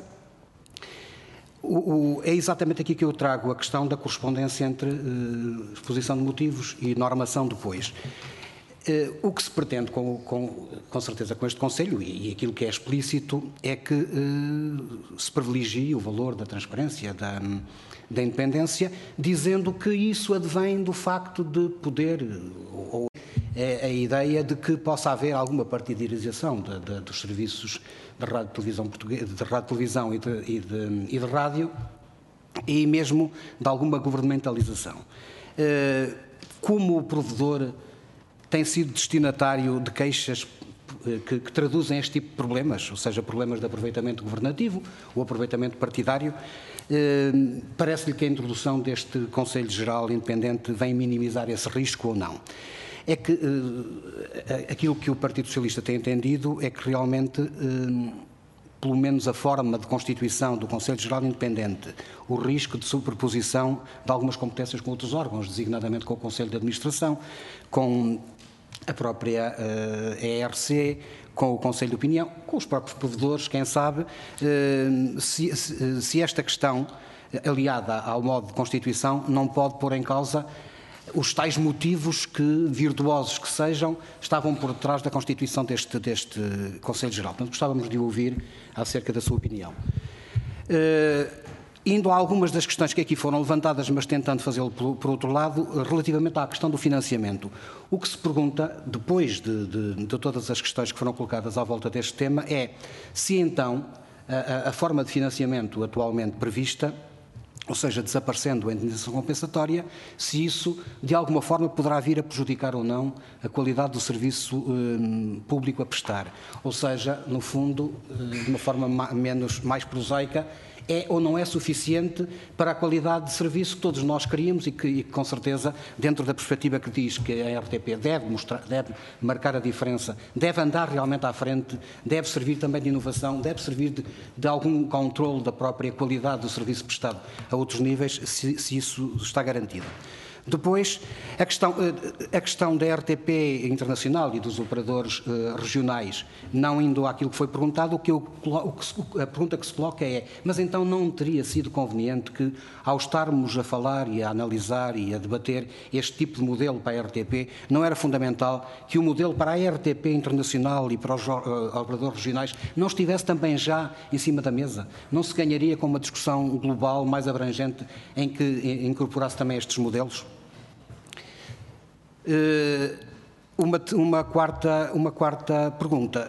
É exatamente aqui que eu trago a questão da correspondência entre exposição de motivos e normação depois. O que se pretende, com certeza, com este Conselho, e aquilo que é explícito, é que se privilegie o valor da transparência, da independência, dizendo que isso advém do facto de poder, ou a ideia de que possa haver alguma partidarização dos serviços de rádio, televisão e de rádio, e mesmo de alguma governamentalização. Como o provedor tem sido destinatário de queixas que traduzem este tipo de problemas, ou seja, problemas de aproveitamento governativo ou aproveitamento partidário, parece-lhe que a introdução deste Conselho Geral Independente vem minimizar esse risco ou não? É que aquilo que o Partido Socialista tem entendido é que realmente, pelo menos a forma de constituição do Conselho Geral Independente, o risco de superposição de algumas competências com outros órgãos, designadamente com o Conselho de Administração, com a própria ERC, com o Conselho de Opinião, com os próprios provedores, quem sabe, se esta questão, aliada ao modo de constituição, não pode pôr em causa os tais motivos que, virtuosos que sejam, estavam por detrás da constituição deste Conselho Geral. Portanto, gostávamos de ouvir acerca da sua opinião. Indo a algumas das questões que aqui foram levantadas, mas tentando fazê-lo por outro lado, relativamente à questão do financiamento. O que se pergunta, depois de todas as questões que foram colocadas à volta deste tema, é se então a forma de financiamento atualmente prevista, ou seja, desaparecendo a indenização compensatória, se isso, de alguma forma, poderá vir a prejudicar ou não a qualidade do serviço público a prestar. Ou seja, no fundo, de uma forma mais prosaica, é ou não é suficiente para a qualidade de serviço que todos nós queríamos e que com certeza, dentro da perspectiva que diz que a RTP deve marcar a diferença, deve andar realmente à frente, deve servir também de inovação, deve servir de algum controle da própria qualidade do serviço prestado a outros níveis, se isso está garantido. Depois, a questão da RTP internacional e dos operadores regionais, não indo àquilo que foi perguntado, a pergunta que se coloca é, mas então não teria sido conveniente que, ao estarmos a falar e a analisar e a debater este tipo de modelo para a RTP, não era fundamental que o modelo para a RTP internacional e para os operadores regionais não estivesse também já em cima da mesa? Não se ganharia com uma discussão global mais abrangente em que incorporasse também estes modelos? Uma quarta pergunta.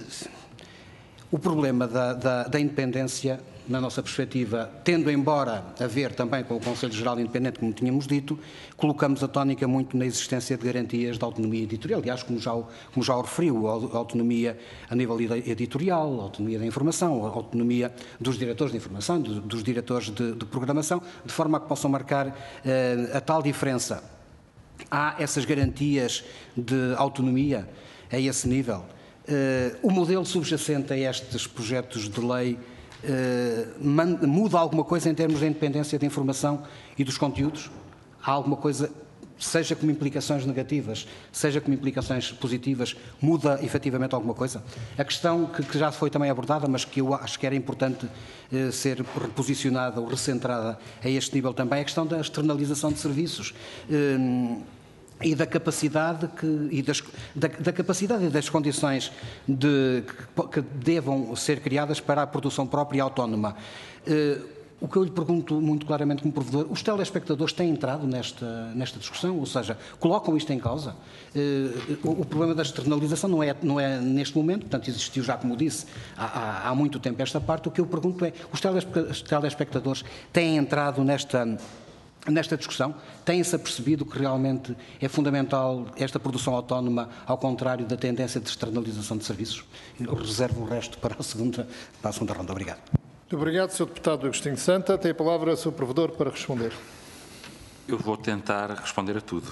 O problema da independência, na nossa perspectiva, tendo embora haver também com o Conselho Geral Independente, como tínhamos dito, colocamos a tónica muito na existência de garantias de autonomia editorial. Aliás, como já o referiu, a autonomia a nível editorial, a autonomia da informação, a autonomia dos diretores de informação, dos diretores de programação, de forma a que possam marcar a tal diferença. Há essas garantias de autonomia a esse nível? O modelo subjacente a estes projetos de lei muda alguma coisa em termos de independência da informação e dos conteúdos? Há alguma coisa, seja como implicações negativas, seja como implicações positivas, muda efetivamente alguma coisa? A questão que já foi também abordada, mas que eu acho que era importante ser reposicionada ou recentrada a este nível também, é a questão da externalização de serviços. E da capacidade da capacidade e das condições que devam ser criadas para a produção própria e autónoma. O que eu lhe pergunto muito claramente como provedor, os telespectadores têm entrado nesta discussão? Ou seja, colocam isto em causa? O problema da externalização não é neste momento, portanto existiu já, como disse, há muito tempo esta parte. O que eu pergunto é, os telespectadores têm entrado nesta discussão, têm-se apercebido que realmente é fundamental esta produção autónoma, ao contrário da tendência de externalização de serviços? Eu reservo o resto para a segunda ronda. Obrigado. Muito obrigado, Sr. Deputado Agostinho Santa. Tem a palavra o Sr. Provedor para responder. Eu vou tentar responder a tudo.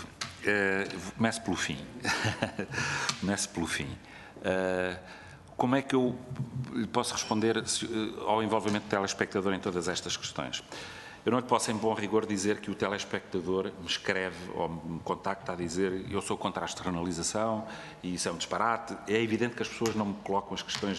Começo pelo fim. Começo pelo fim. Como é que eu lhe posso responder ao envolvimento do telespectador em todas estas questões? Eu não lhe posso, em bom rigor, dizer que o telespectador me escreve ou me contacta a dizer eu sou contra a externalização e isso é um disparate. É evidente que as pessoas não me colocam as questões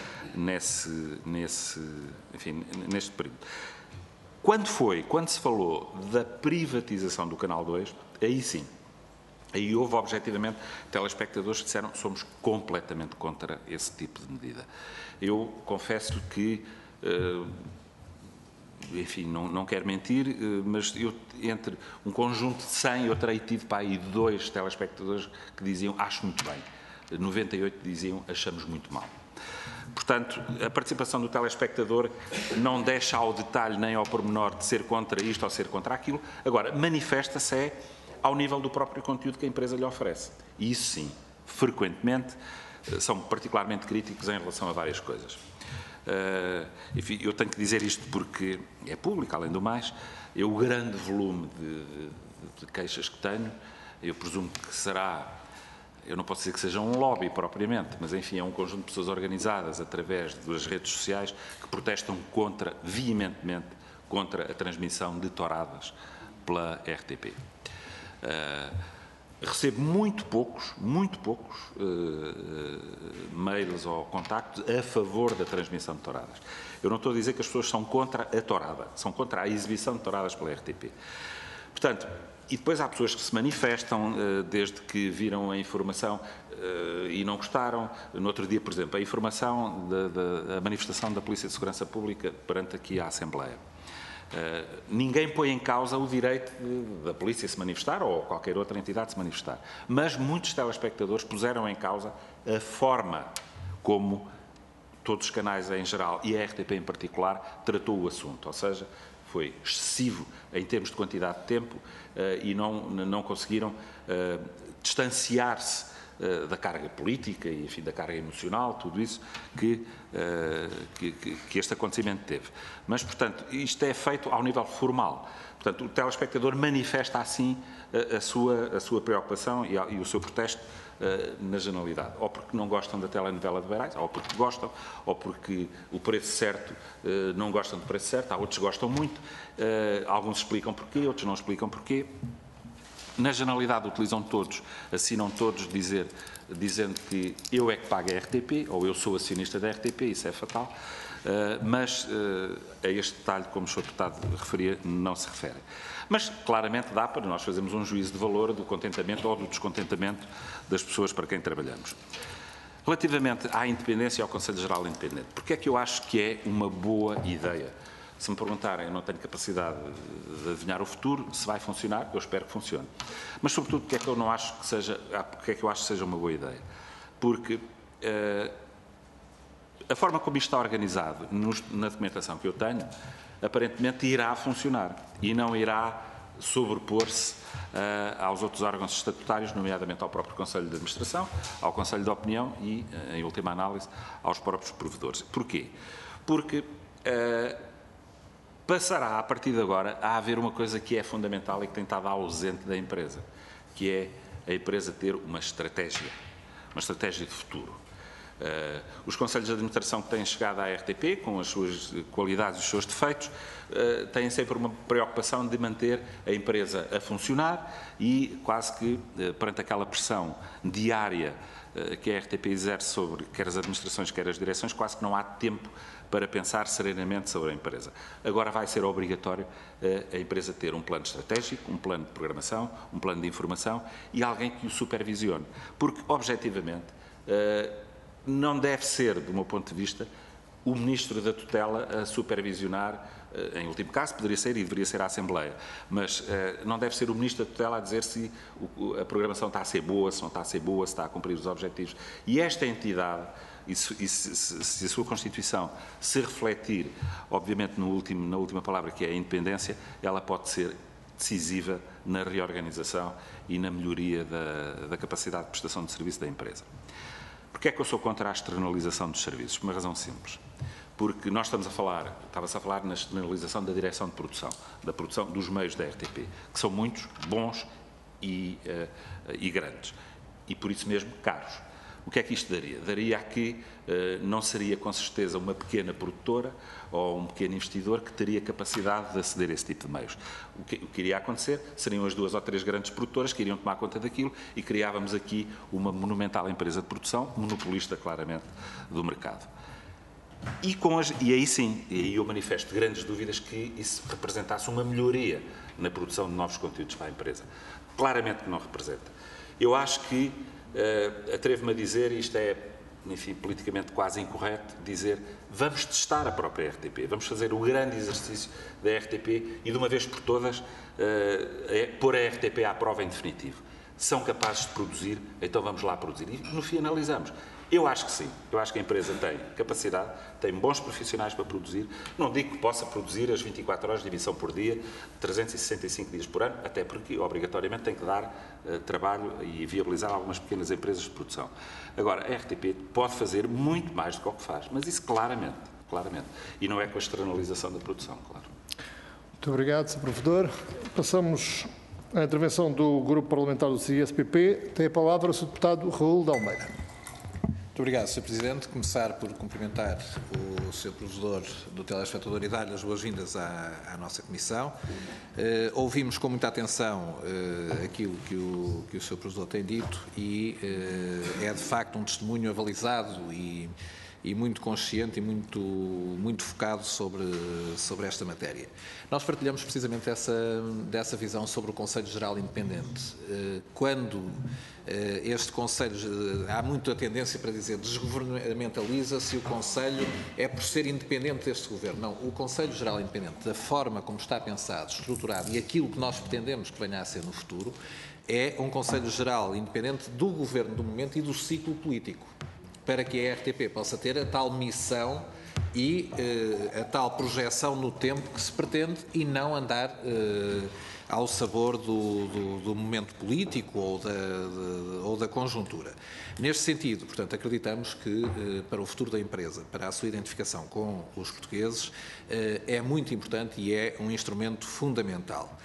neste período. Quando se falou da privatização do Canal 2, aí sim. Aí houve, objetivamente, telespectadores que disseram que somos completamente contra esse tipo de medida. Eu confesso que, enfim, não quero mentir, mas eu, entre um conjunto de 100, eu terei tido para aí 2 telespectadores que diziam acho muito bem. 98 diziam achamos muito mal. Portanto, a participação do telespectador não deixa ao detalhe nem ao pormenor de ser contra isto ou ser contra aquilo. Agora, manifesta-se ao nível do próprio conteúdo que a empresa lhe oferece. E isso sim, frequentemente, são particularmente críticos em relação a várias coisas. Enfim, eu tenho que dizer isto porque é público, além do mais, o grande volume de queixas que tenho, eu presumo que será, eu não posso dizer que seja um lobby propriamente, mas enfim, é um conjunto de pessoas organizadas através das redes sociais que protestam veementemente contra a transmissão de touradas pela RTP. Recebo muito poucos mails ou contactos a favor da transmissão de touradas. Eu não estou a dizer que as pessoas são contra a tourada, são contra a exibição de touradas pela RTP. Portanto, e depois há pessoas que se manifestam desde que viram a informação e não gostaram. No outro dia, por exemplo, a informação da manifestação da Polícia de Segurança Pública perante aqui a Assembleia. Ninguém põe em causa o direito da polícia se manifestar ou qualquer outra entidade se manifestar. Mas muitos telespectadores puseram em causa a forma como todos os canais em geral e a RTP em particular tratou o assunto. Ou seja, foi excessivo em termos de quantidade de tempo e não conseguiram distanciar-se da carga política e, enfim, da carga emocional, tudo isso que este acontecimento teve. Mas, portanto, isto é feito ao nível formal. Portanto, o telespectador manifesta assim a sua preocupação e o seu protesto na generalidade. Ou porque não gostam da telenovela de Beirais, ou porque gostam, ou porque o preço certo não gostam do preço certo, há outros que gostam muito, alguns explicam porquê, outros não explicam porquê. Na generalidade, utilizam todos, assinam todos dizendo que eu é que pago a RTP, ou eu sou acionista da RTP, isso é fatal, mas a este detalhe, como o Sr. Deputado referia, não se refere. Mas, claramente, dá para nós fazermos um juízo de valor do contentamento ou do descontentamento das pessoas para quem trabalhamos. Relativamente à independência e ao Conselho Geral Independente, porque é que eu acho que é uma boa ideia? Se me perguntarem, eu não tenho capacidade de adivinhar o futuro, se vai funcionar, eu espero que funcione. Mas, sobretudo, porque é que eu não acho que seja, porque é que eu acho que seja uma boa ideia? Porque a forma como isto está organizado na documentação que eu tenho, aparentemente irá funcionar e não irá sobrepor-se aos outros órgãos estatutários, nomeadamente ao próprio Conselho de Administração, ao Conselho de Opinião e, em última análise, aos próprios provedores. Porquê? Porque passará, a partir de agora, a haver uma coisa que é fundamental e que tem estado ausente da empresa, que é a empresa ter uma estratégia de futuro. Os Conselhos de Administração que têm chegado à RTP, com as suas qualidades e os seus defeitos, têm sempre uma preocupação de manter a empresa a funcionar e quase que, perante aquela pressão diária que a RTP exerce sobre quer as administrações, quer as direções, quase que não há tempo para pensar serenamente sobre a empresa. Agora vai ser obrigatório a empresa ter um plano estratégico, um plano de programação, um plano de informação e alguém que o supervisione. Porque, objetivamente, não deve ser, do meu ponto de vista, o Ministro da Tutela a supervisionar, em último caso, poderia ser e deveria ser a Assembleia, mas não deve ser o Ministro da Tutela a dizer se a programação está a ser boa, se não está a ser boa, se está a cumprir os objetivos. E esta entidade, se a sua Constituição se refletir, obviamente, na última palavra, que é a independência, ela pode ser decisiva na reorganização e na melhoria da capacidade de prestação de serviço da empresa. Porquê é que eu sou contra a externalização dos serviços? Por uma razão simples. Porque nós estava-se a falar na externalização da direção de produção, da produção dos meios da RTP, que são muitos, bons e grandes. E por isso mesmo caros. O que é que isto daria? Daria a que não seria com certeza uma pequena produtora ou um pequeno investidor que teria capacidade de aceder a esse tipo de meios. O que iria acontecer seriam as 2 ou 3 grandes produtoras que iriam tomar conta daquilo e criávamos aqui uma monumental empresa de produção, monopolista claramente do mercado. E aí sim, e aí eu manifesto grandes dúvidas que isso representasse uma melhoria na produção de novos conteúdos para a empresa. Claramente que não representa. Eu acho que atrevo-me a dizer, isto é, enfim, politicamente quase incorreto, dizer vamos testar a própria RTP, vamos fazer o grande exercício da RTP e de uma vez por todas pôr a RTP à prova em definitivo. São capazes de produzir, então vamos lá produzir. E no fim analisamos. Eu acho que sim, eu acho que a empresa tem capacidade, tem bons profissionais para produzir, não digo que possa produzir as 24 horas de emissão por dia, 365 dias por ano, até porque obrigatoriamente tem que dar trabalho e viabilizar algumas pequenas empresas de produção. Agora, a RTP pode fazer muito mais do que o que faz, mas isso claramente, e não é com a externalização da produção, claro. Muito obrigado, Sr. Provedor. Passamos à intervenção do Grupo Parlamentar do CISPP. Tem a palavra o Sr. Deputado Raul de Almeida. Muito obrigado, Sr. Presidente. Começar por cumprimentar o Sr. Provedor do Telespectador e dar-lhe as boas-vindas à nossa Comissão. Ouvimos com muita atenção aquilo que o Sr. Provedor tem dito e é de facto um testemunho avalizado e muito consciente e muito focado sobre esta matéria. Nós partilhamos precisamente dessa visão sobre o Conselho Geral Independente. Quando este Conselho, há muita tendência para dizer desgovernamentaliza-se, o Conselho é por ser independente deste Governo. Não, o Conselho Geral Independente, da forma como está pensado, estruturado e aquilo que nós pretendemos que venha a ser no futuro, é um Conselho Geral Independente do Governo do momento e do ciclo político, para que a RTP possa ter a tal missão e a tal projeção no tempo que se pretende e não andar ao sabor do momento político ou da conjuntura. Neste sentido, portanto, acreditamos que para o futuro da empresa, para a sua identificação com os portugueses, é muito importante e é um instrumento fundamental.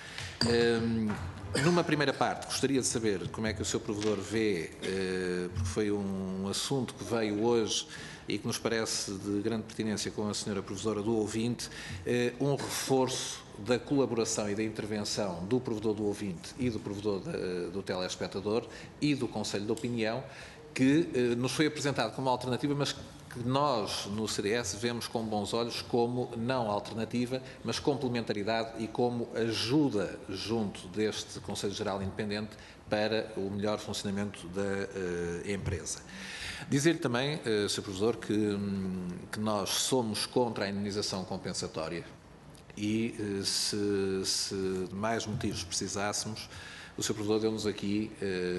Numa primeira parte, gostaria de saber como é que o Sr. Provedor vê, porque foi um assunto que veio hoje e que nos parece de grande pertinência com a Sra. Provedora do ouvinte, um reforço da colaboração e da intervenção do Provedor do ouvinte e do Provedor do telespectador e do Conselho de Opinião, que nos foi apresentado como alternativa, mas que nós, no CDS, vemos com bons olhos como não alternativa, mas complementaridade e como ajuda junto deste Conselho Geral Independente para o melhor funcionamento da empresa. Dizer-lhe também, Sr. Professor, que nós somos contra a indemnização compensatória e, se de mais motivos precisássemos, o Sr. Provedor deu-nos aqui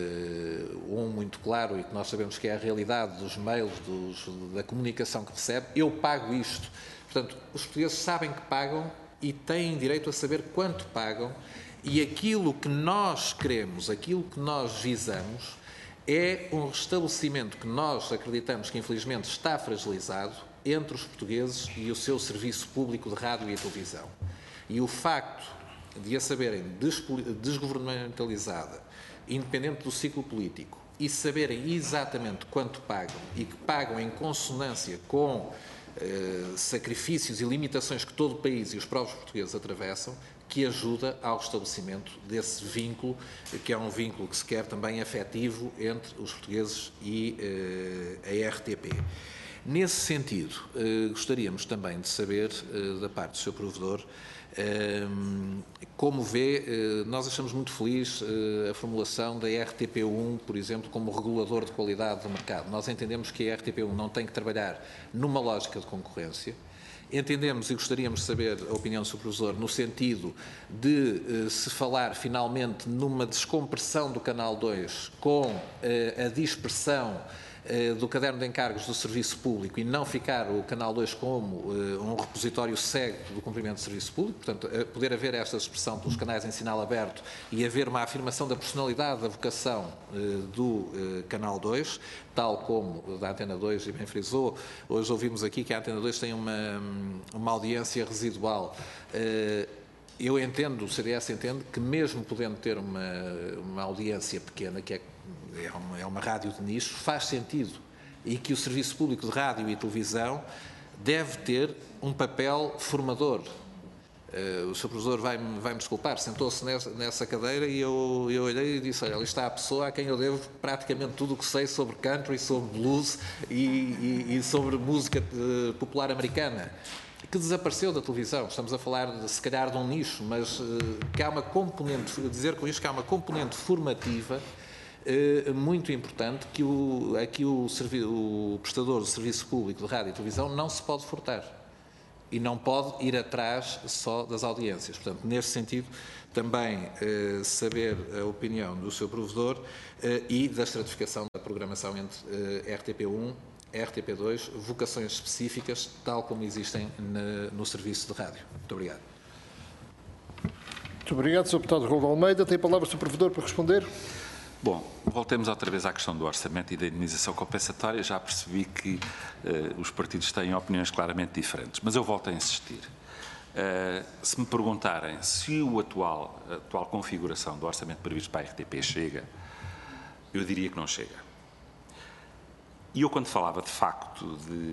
um muito claro e que nós sabemos que é a realidade dos mails, da comunicação que recebe. Eu pago isto. Portanto, os portugueses sabem que pagam e têm direito a saber quanto pagam e aquilo que nós queremos, aquilo que nós visamos é um restabelecimento que nós acreditamos que infelizmente está fragilizado entre os portugueses e o seu serviço público de rádio e televisão. E o facto de a saberem desgovernamentalizada, independente do ciclo político, e saberem exatamente quanto pagam e que pagam em consonância com sacrifícios e limitações que todo o país e os próprios portugueses atravessam, que ajuda ao restabelecimento desse vínculo, que é um vínculo que se quer também afetivo entre os portugueses e a RTP. Nesse sentido, gostaríamos também de saber, da parte do Sr. Provedor, como vê, nós achamos muito feliz a formulação da RTP1, por exemplo, como regulador de qualidade do mercado. Nós entendemos que a RTP1 não tem que trabalhar numa lógica de concorrência. Entendemos e gostaríamos de saber a opinião do Sr. Professor no sentido de se falar finalmente numa descompressão do Canal 2 com a dispersão do caderno de encargos do serviço público e não ficar o Canal 2 como um repositório cego do cumprimento do serviço público, portanto, poder haver esta expressão dos canais em sinal aberto e haver uma afirmação da personalidade da vocação do Canal 2, tal como da Antena 2, e bem frisou, hoje ouvimos aqui que a Antena 2 tem uma audiência residual. Eu entendo, o CDS entende que mesmo podendo ter uma audiência pequena, que é uma rádio de nicho, faz sentido, e que o Serviço Público de Rádio e Televisão deve ter um papel formador. O Sr. Professor vai-me desculpar, sentou-se nessa cadeira e eu olhei e disse, olha, ali está a pessoa a quem eu devo praticamente tudo o que sei sobre country, sobre blues e sobre música popular americana, que desapareceu da televisão. Estamos a falar, se calhar, de um nicho, mas que há uma componente, dizer com isto que há uma componente formativa muito importante que o prestador do Serviço Público de Rádio e Televisão não se pode furtar. E não pode ir atrás só das audiências. Portanto, nesse sentido, também saber a opinião do seu provedor e da estratificação da programação entre RTP1, RTP2, vocações específicas, tal como existem no serviço de rádio. Muito obrigado. Muito obrigado, Sr. Deputado Raul de Almeida. Tem a palavra o Sr. Provedor para responder. Bom, voltemos outra vez à questão do orçamento e da indemnização compensatória. Já percebi que os partidos têm opiniões claramente diferentes, mas eu volto a insistir. Se me perguntarem se a atual configuração do orçamento previsto para a RTP chega, eu diria que não chega. E eu, quando falava de facto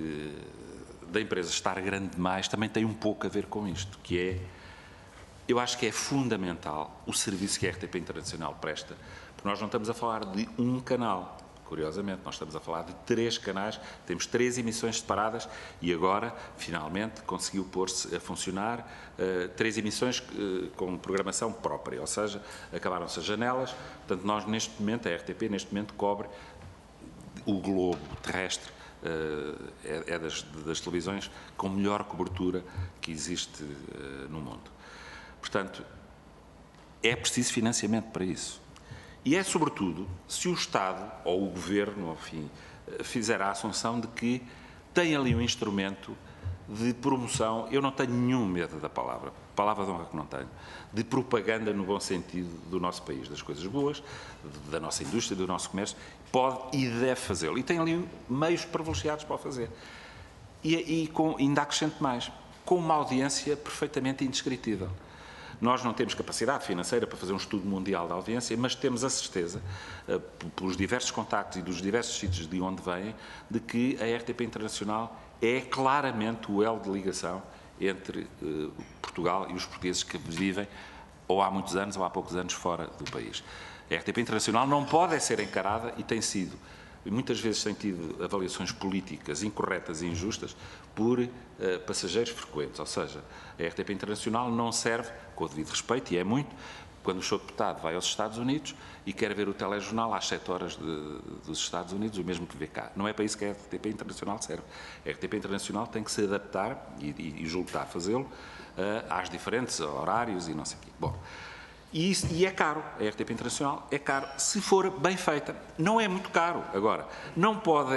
da empresa estar grande demais, também tem um pouco a ver com isto, que é, eu acho que é fundamental o serviço que a RTP Internacional presta, porque nós não estamos a falar de um canal, curiosamente, nós estamos a falar de 3 canais, temos 3 emissões separadas e agora, finalmente, conseguiu pôr-se a funcionar 3 emissões com programação própria, ou seja, acabaram-se as janelas, portanto, nós neste momento, a RTP neste momento cobre o globo terrestre, é das televisões com melhor cobertura que existe no mundo. Portanto, é preciso financiamento para isso. E é, sobretudo, se o Estado ou o Governo, enfim, fizer a assunção de que tem ali um instrumento de promoção, eu não tenho nenhum medo da palavra de honra que não tenho, de propaganda no bom sentido do nosso país, das coisas boas, da nossa indústria, do nosso comércio, pode e deve fazê-lo. E tem ali meios privilegiados para o fazer. E ainda acrescento mais, com uma audiência perfeitamente indescritível. Nós não temos capacidade financeira para fazer um estudo mundial da audiência, mas temos a certeza, pelos diversos contactos e dos diversos sítios de onde vêm, de que a RTP Internacional é claramente o elo de ligação entre Portugal e os portugueses que vivem ou há muitos anos ou há poucos anos fora do país. A RTP Internacional não pode ser encarada, e tem sido, e muitas vezes tem tido avaliações políticas incorretas e injustas por passageiros frequentes, ou seja, a RTP Internacional não serve, com o devido respeito, e é muito, quando o Sr. Deputado vai aos Estados Unidos e quer ver o telejornal às 7 horas dos Estados Unidos, o mesmo que vê cá. Não é para isso que a RTP Internacional serve. A RTP Internacional tem que se adaptar, e julgo que está a fazê-lo, aos diferentes horários e não sei o quê. Bom, e é caro, a RTP Internacional é caro, se for bem feita. Não é muito caro. Agora, não pode,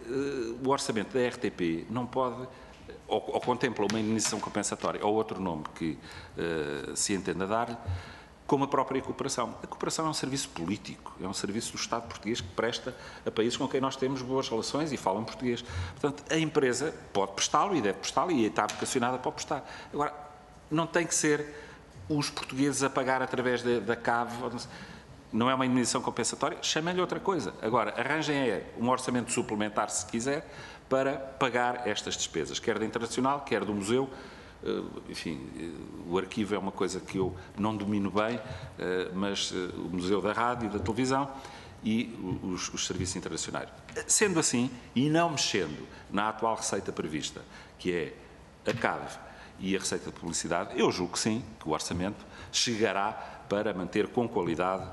o orçamento da RTP não pode, ou contempla uma indemnização compensatória, ou outro nome que se entenda dar-lhe, como a própria cooperação. A cooperação é um serviço político, é um serviço do Estado português que presta a países com quem nós temos boas relações e falam português. Portanto, a empresa pode prestá-lo e deve prestá-lo e está vocacionada para o prestar. Agora, não tem que ser os portugueses a pagar através da CAV, não é uma indemnização compensatória, chamem-lhe outra coisa. Agora, arranjem um orçamento suplementar, se quiser, para pagar estas despesas, quer da Internacional, quer do museu. Enfim, o arquivo é uma coisa que eu não domino bem, mas o Museu da Rádio e da Televisão e os serviços internacionais. Sendo assim, e não mexendo na atual receita prevista, que é a CAV e a receita de publicidade, eu julgo que sim, que o orçamento chegará para manter com qualidade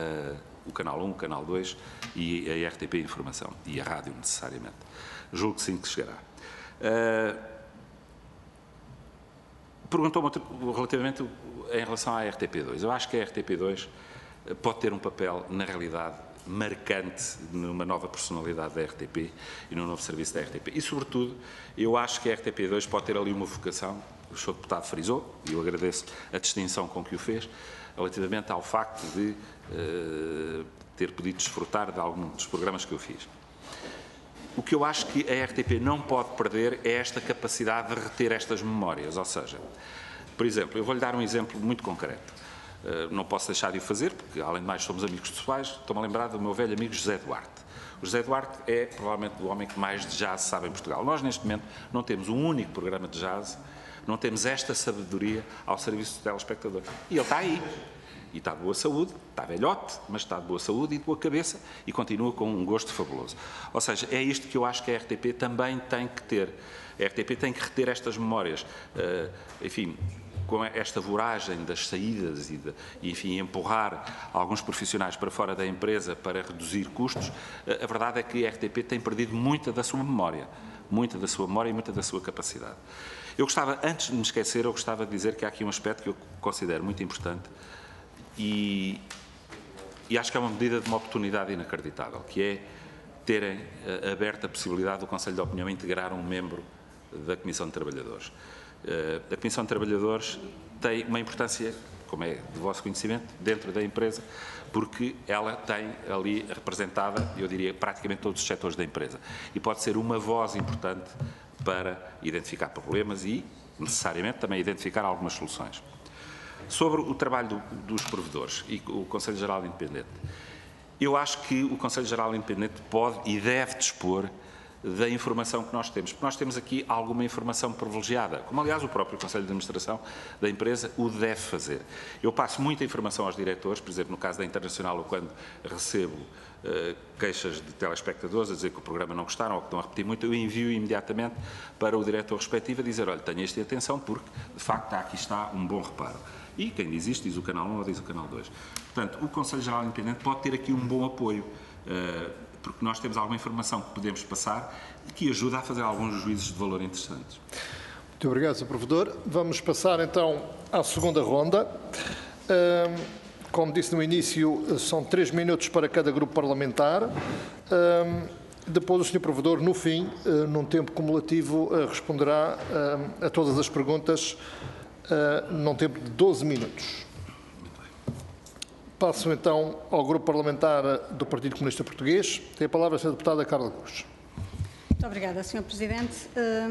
o Canal 1, o Canal 2 e a RTP Informação, e a rádio necessariamente. Julgo que sim que chegará. Perguntou-me relativamente em relação à RTP2. Eu acho que a RTP2 pode ter um papel, na realidade, marcante numa nova personalidade da RTP e no novo serviço da RTP. E, sobretudo, eu acho que a RTP2 pode ter ali uma vocação, o Sr. Deputado frisou, e eu agradeço a distinção com que o fez, relativamente ao facto de ter podido desfrutar de algum dos programas que eu fiz. O que eu acho que a RTP não pode perder é esta capacidade de reter estas memórias, ou seja, Por exemplo, eu vou-lhe dar um exemplo muito concreto. Não posso deixar de o fazer, porque, além de mais, somos amigos pessoais. Estou-me a lembrar do meu velho amigo José Duarte. O José Duarte é, provavelmente, o homem que mais de jazz sabe em Portugal. Nós, neste momento, não temos um único programa de jazz, não temos esta sabedoria ao serviço do telespectador. E ele está aí. E está de boa saúde, está velhote, mas está de boa saúde e de boa cabeça e continua com um gosto fabuloso. Ou seja, é isto que eu acho que a RTP também tem que ter. A RTP tem que reter estas memórias. Enfim, com esta voragem das saídas e enfim, empurrar alguns profissionais para fora da empresa para reduzir custos, a verdade é que a RTP tem perdido muita da sua memória. Muita da sua memória e muita da sua capacidade. Eu gostava, antes de me esquecer, eu gostava de dizer que há aqui um aspecto que eu considero muito importante e acho que é uma medida de uma oportunidade inacreditável, que é terem aberto a possibilidade do Conselho de Opinião integrar um membro da Comissão de Trabalhadores. A Comissão de Trabalhadores tem uma importância, como é de vosso conhecimento, dentro da empresa, porque ela tem ali representada, eu diria, praticamente todos os setores da empresa. E pode ser uma voz importante para identificar problemas e, necessariamente, também identificar algumas soluções. Sobre o trabalho dos provedores e o Conselho Geral Independente, eu acho que o Conselho Geral Independente pode e deve dispor da informação que nós temos, porque nós temos aqui alguma informação privilegiada, como aliás o próprio Conselho de Administração da empresa o deve fazer. Eu passo muita informação aos diretores, por exemplo, no caso da Internacional, eu quando recebo queixas de telespectadores a dizer que o programa não gostaram ou que estão a repetir muito, eu envio imediatamente para o diretor respectivo a dizer, olha, tenha isto em atenção porque, de facto, aqui está um bom reparo. E quem diz isto diz o Canal 1 ou diz o Canal 2. Portanto, o Conselho Geral Independente pode ter aqui um bom apoio, porque nós temos alguma informação que podemos passar e que ajuda a fazer alguns juízos de valor interessantes. Muito obrigado, Sr. Provedor. Vamos passar então à segunda ronda. Como disse no início, são 3 minutos para cada grupo parlamentar. Depois o Sr. Provedor, no fim, num tempo cumulativo, responderá a todas as perguntas num tempo de 12 minutos. Passo então ao Grupo Parlamentar do Partido Comunista Português. Tem a palavra a Sra. Deputada Carla Cruz. Muito obrigada, Sr. Presidente.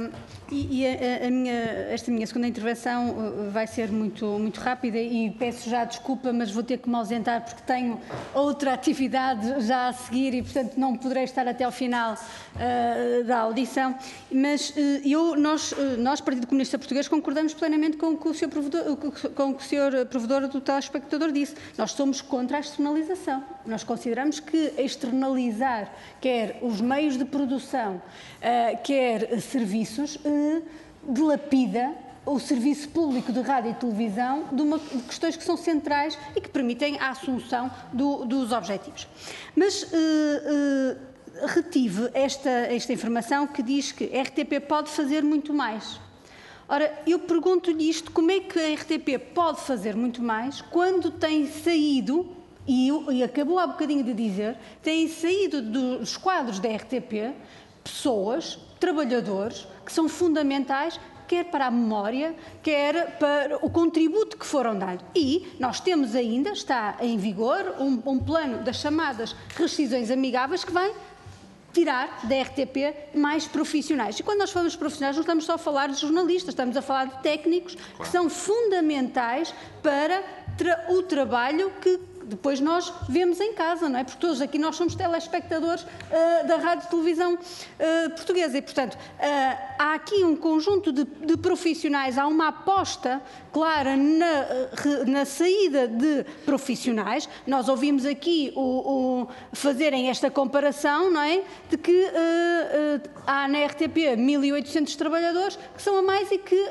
Esta minha segunda intervenção vai ser muito rápida e peço já desculpa, mas vou ter que me ausentar porque tenho outra atividade já a seguir e, portanto, não poderei estar até ao final da audição. Mas nós, Partido Comunista Português, concordamos plenamente com o que o Sr. Provedor do telespectador disse. Nós somos contra a externalização. Nós consideramos que externalizar quer os meios de produção, quer serviços, dilapida o serviço público de rádio e televisão de questões que são centrais e que permitem a assunção dos objetivos. Mas retive esta informação que diz que a RTP pode fazer muito mais. Ora, eu pergunto-lhe isto, como é que a RTP pode fazer muito mais quando tem saído, e acabou há bocadinho de dizer, têm saído dos quadros da RTP pessoas, trabalhadores, que são fundamentais, quer para a memória, quer para o contributo que foram dando. E nós temos ainda, está em vigor, um plano das chamadas rescisões amigáveis que vai tirar da RTP mais profissionais. E quando nós falamos de profissionais, não estamos só a falar de jornalistas, estamos a falar de técnicos que são fundamentais para o trabalho que depois nós vemos em casa, não é? Porque todos aqui nós somos telespectadores da rádio e televisão portuguesa e, portanto, há aqui um conjunto de profissionais, há uma aposta clara na saída de profissionais. Nós ouvimos aqui fazerem esta comparação, não é? De que há na RTP 1.800 trabalhadores que são a mais e que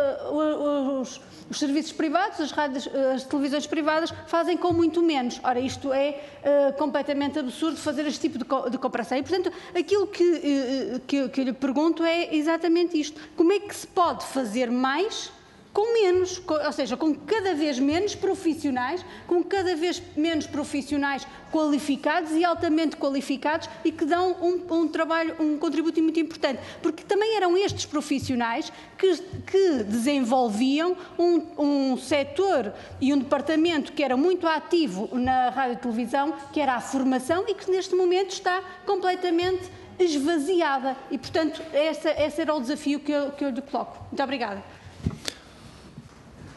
os serviços privados, as televisões privadas, fazem com muito menos. Ora, isto é completamente absurdo fazer este tipo de comparação. E, portanto, aquilo que eu lhe pergunto é exatamente isto. Como é que se pode fazer mais com menos, ou seja, com cada vez menos profissionais, com cada vez menos profissionais qualificados e altamente qualificados e que dão um trabalho, um contributo muito importante, porque também eram estes profissionais que desenvolviam um setor e um departamento que era muito ativo na rádio e televisão, que era a formação e que neste momento está completamente esvaziada e, portanto, esse era o desafio que eu lhe coloco. Muito obrigada.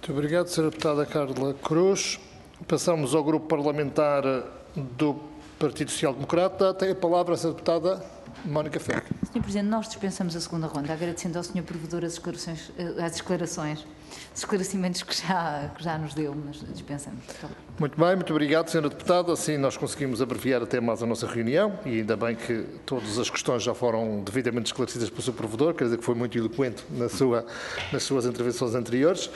Muito obrigado, Sra. Deputada Carla Cruz. Passamos ao Grupo Parlamentar do Partido Social Democrata. Tem a palavra a Sra. Deputada Mónica Ferreira. Sr. Presidente, nós dispensamos a segunda ronda, agradecendo ao Sr. Provedor as esclarecimentos que já nos deu, mas dispensamos. Muito bem, muito obrigado, Sra. Deputada. Assim nós conseguimos abreviar até mais a nossa reunião e ainda bem que todas as questões já foram devidamente esclarecidas pelo Sr. Provedor, quer dizer que foi muito eloquente nas suas intervenções anteriores.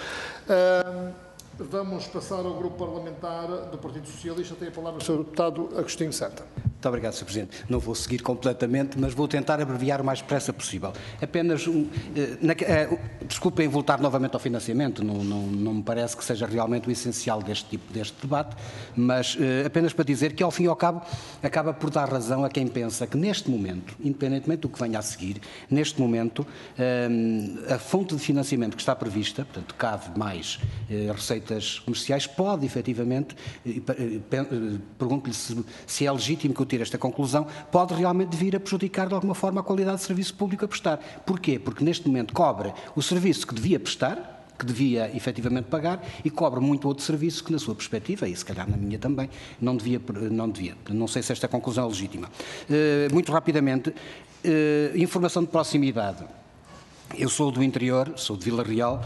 Vamos passar ao Grupo Parlamentar do Partido Socialista. Tem a palavra o Sr. Deputado Agostinho Santa. Muito obrigado, Sr. Presidente. Não vou seguir completamente, mas vou tentar abreviar o mais depressa possível. Apenas, desculpem voltar novamente ao financiamento, não me parece que seja realmente o essencial deste debate, mas apenas para dizer que, ao fim e ao cabo, acaba por dar razão a quem pensa que, neste momento, independentemente do que venha a seguir, neste momento, a fonte de financiamento que está prevista, portanto, cabe mais receitas comerciais, pode, efetivamente, pergunto-lhe se é legítimo que eu tire esta conclusão, pode realmente vir a prejudicar de alguma forma a qualidade de serviço público a prestar. Porquê? Porque neste momento cobra o serviço que devia prestar, que devia efetivamente pagar, e cobra muito outro serviço que, na sua perspectiva, e se calhar na minha também, não devia. Não sei se esta conclusão é legítima. Muito rapidamente, informação de proximidade. Eu sou do interior, sou de Vila Real,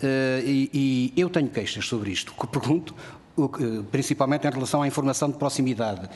e eu tenho queixas sobre isto, que pergunto, principalmente em relação à informação de proximidade.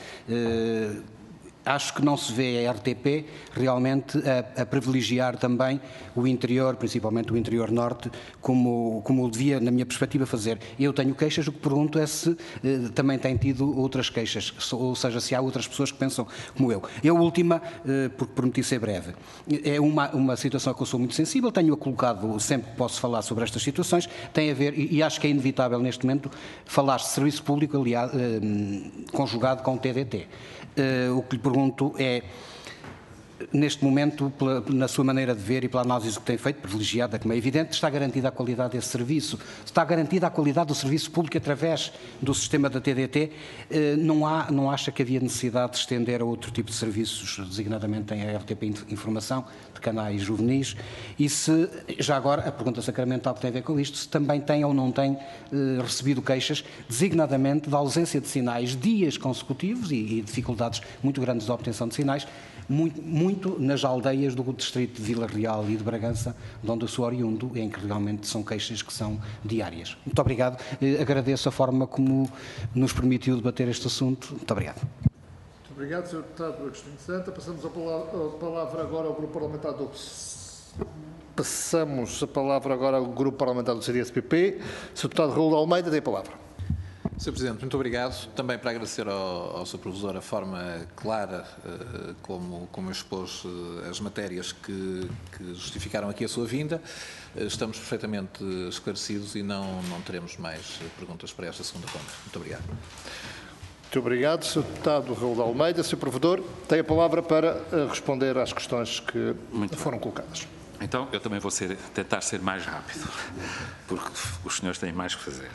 Acho que não se vê a RTP realmente a privilegiar também o interior, principalmente o interior norte, como devia, na minha perspectiva, fazer. Eu tenho queixas, o que pergunto é se também tem tido outras queixas, ou seja, se há outras pessoas que pensam como eu. E a última, porque prometi ser breve, é uma situação a que eu sou muito sensível, tenho-a colocado sempre que posso falar sobre estas situações, tem a ver, e acho que é inevitável neste momento, falar de serviço público, aliás, conjugado com o TDT. O que lhe pergunto é, neste momento, na sua maneira de ver e pela análise que tem feito, privilegiada, como é evidente, está garantida a qualidade desse serviço? Está garantida a qualidade do serviço público através do sistema da TDT? Não acha que havia necessidade de estender a outro tipo de serviços, designadamente em RTP Informação, de canais juvenis? E se, já agora, a pergunta sacramental que tem a ver com isto, se também tem ou não tem recebido queixas, designadamente da ausência de sinais, dias consecutivos e dificuldades muito grandes de obtenção de sinais, muito nas aldeias do distrito de Vila Real e de Bragança, de onde eu sou oriundo, em que realmente são queixas que são diárias. Muito obrigado. Agradeço a forma como nos permitiu debater este assunto. Muito obrigado. Muito obrigado, Sr. Deputado Agostinho Santa. Passamos a palavra agora ao Grupo Parlamentar do... Passamos a palavra agora ao Grupo Parlamentar do CDS-PP. Sr. Deputado Raul Almeida, tem a palavra. Sr. Presidente, muito obrigado. Também para agradecer ao Sr. Professor a forma clara como expôs as matérias que justificaram aqui a sua vinda. Estamos perfeitamente esclarecidos e não teremos mais perguntas para esta segunda ronda. Muito obrigado. Muito obrigado, Sr. Deputado Raul Almeida. Sr. Provedor, tem a palavra para responder às questões que foram colocadas. Então, eu também vou tentar ser mais rápido, porque os senhores têm mais que fazer.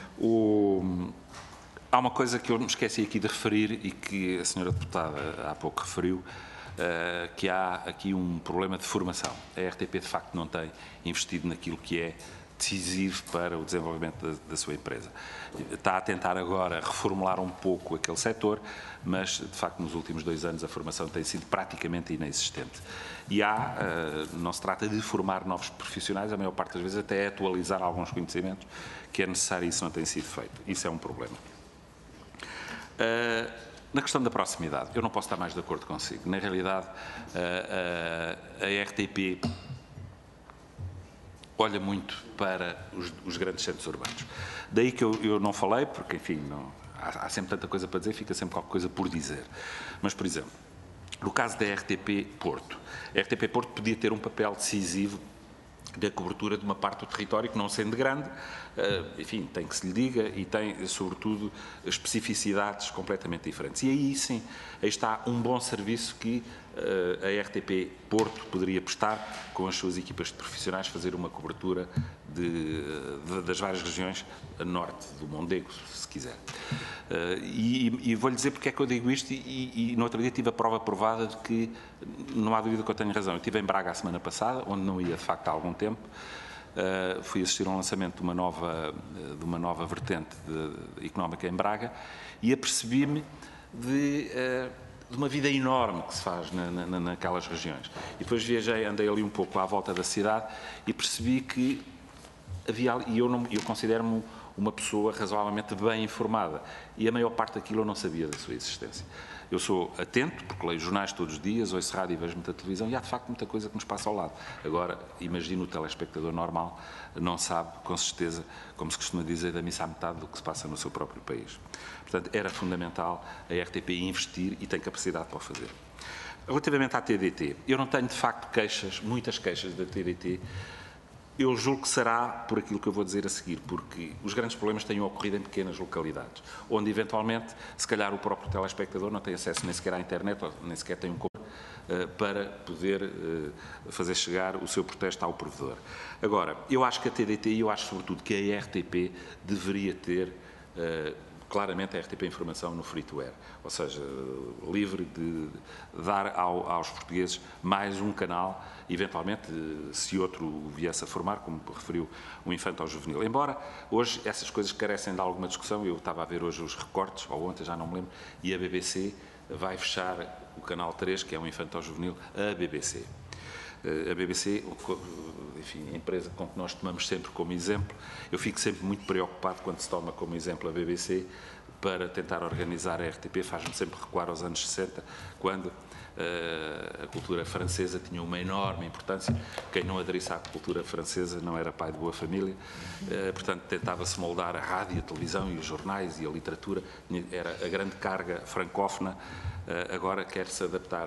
Há uma coisa que eu me esqueci aqui de referir e que a senhora deputada há pouco referiu, que há aqui um problema de formação. A RTP, de facto, não tem investido naquilo que é decisivo para o desenvolvimento da sua empresa. Está a tentar agora reformular um pouco aquele setor, mas, de facto, nos últimos 2 anos a formação tem sido praticamente inexistente. E não se trata de formar novos profissionais, a maior parte das vezes até é atualizar alguns conhecimentos que é necessário e isso não tem sido feito. Isso é um problema. Na questão da proximidade, eu não posso estar mais de acordo consigo. Na realidade, a RTP olha muito para os grandes centros urbanos. Daí que eu não falei, porque, enfim, há sempre tanta coisa para dizer, fica sempre qualquer coisa por dizer. Mas, por exemplo, no caso da RTP Porto, a RTP Porto podia ter um papel decisivo da cobertura de uma parte do território que, não sendo grande, enfim, tem que se lhe diga e tem, sobretudo, especificidades completamente diferentes. E aí, sim, aí está um bom serviço que a RTP Porto poderia prestar com as suas equipas de profissionais, fazer uma cobertura das várias regiões a norte do Mondego, se quiser. E vou-lhe dizer porque é que eu digo isto e no outro dia tive a prova provada de que não há dúvida que eu tenho razão. Eu estive em Braga a semana passada, onde não ia de facto há algum tempo, fui assistir a um lançamento de uma nova vertente económica em Braga e apercebi-me de uma vida enorme que se faz naquelas regiões. E depois viajei, andei ali um pouco à volta da cidade e percebi que havia, e eu considero-me uma pessoa razoavelmente bem informada, e a maior parte daquilo eu não sabia da sua existência. Eu sou atento, porque leio jornais todos os dias, ouço rádio e vejo muita televisão, e há de facto muita coisa que nos passa ao lado. Agora, imagino o telespectador normal, não sabe, com certeza, como se costuma dizer, da missa à metade do que se passa no seu próprio país. Portanto, era fundamental a RTP investir e tem capacidade para o fazer. Relativamente à TDT, eu não tenho de facto queixas, muitas queixas da TDT. Eu julgo que será por aquilo que eu vou dizer a seguir, porque os grandes problemas têm ocorrido em pequenas localidades, onde eventualmente, se calhar o próprio telespectador não tem acesso nem sequer à internet, ou nem sequer tem um computador para poder fazer chegar o seu protesto ao provedor. Agora, eu acho que a TDT e eu acho sobretudo que a RTP deveria ter claramente a RTP Informação no free-to-air, ou seja, livre de dar aos portugueses mais um canal, eventualmente, se outro viesse a formar, como referiu o infanto-juvenil. Embora hoje essas coisas carecem de alguma discussão, eu estava a ver hoje os recortes, ou ontem, já não me lembro, e a BBC vai fechar o canal 3, que é o infanto-juvenil, a BBC. A BBC, enfim, a empresa com que nós tomamos sempre como exemplo, eu fico sempre muito preocupado quando se toma como exemplo a BBC para tentar organizar a RTP, faz-me sempre recuar aos anos 60, quando a cultura francesa tinha uma enorme importância. Quem não aderisse à cultura francesa não era pai de boa família, portanto tentava-se moldar a rádio, a televisão e os jornais e a literatura, era a grande carga francófona. Agora quer-se adaptar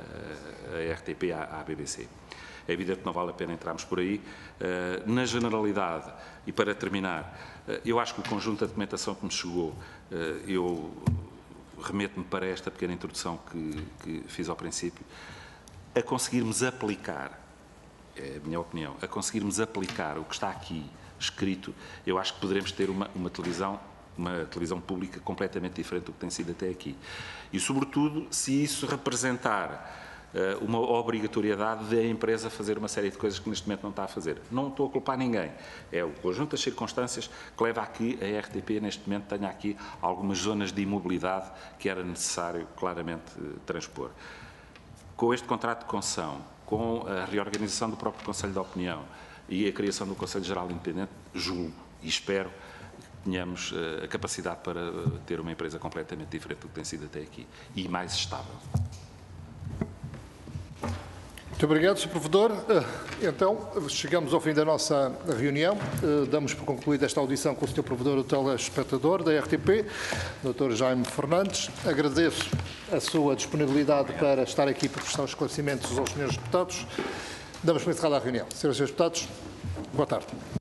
a RTP à BBC. É evidente que não vale a pena entrarmos por aí. Na generalidade, e para terminar, eu acho que o conjunto da documentação que me chegou, eu remeto-me para esta pequena introdução que fiz ao princípio, a conseguirmos aplicar, é a minha opinião, a conseguirmos aplicar o que está aqui escrito, eu acho que poderemos ter uma televisão pública completamente diferente do que tem sido até aqui. E, sobretudo, se isso representar uma obrigatoriedade da empresa fazer uma série de coisas que neste momento não está a fazer. Não estou a culpar ninguém. É o conjunto das circunstâncias que leva a que a RTP, neste momento, tenha aqui algumas zonas de imobilidade que era necessário, claramente, transpor. Com este contrato de concessão, com a reorganização do próprio Conselho de Opinião e a criação do Conselho Geral Independente, julgo e espero que tenhamos a capacidade para ter uma empresa completamente diferente do que tem sido até aqui e mais estável. Muito obrigado, Sr. Provedor. Então, chegamos ao fim da nossa reunião. Damos por concluída esta audição com o Sr. Provedor do telespectador da RTP, Dr. Jaime Fernandes. Agradeço a sua disponibilidade para estar aqui para prestar esclarecimentos aos senhores deputados. Damos por encerrada a reunião. Senhoras e senhores deputados, boa tarde.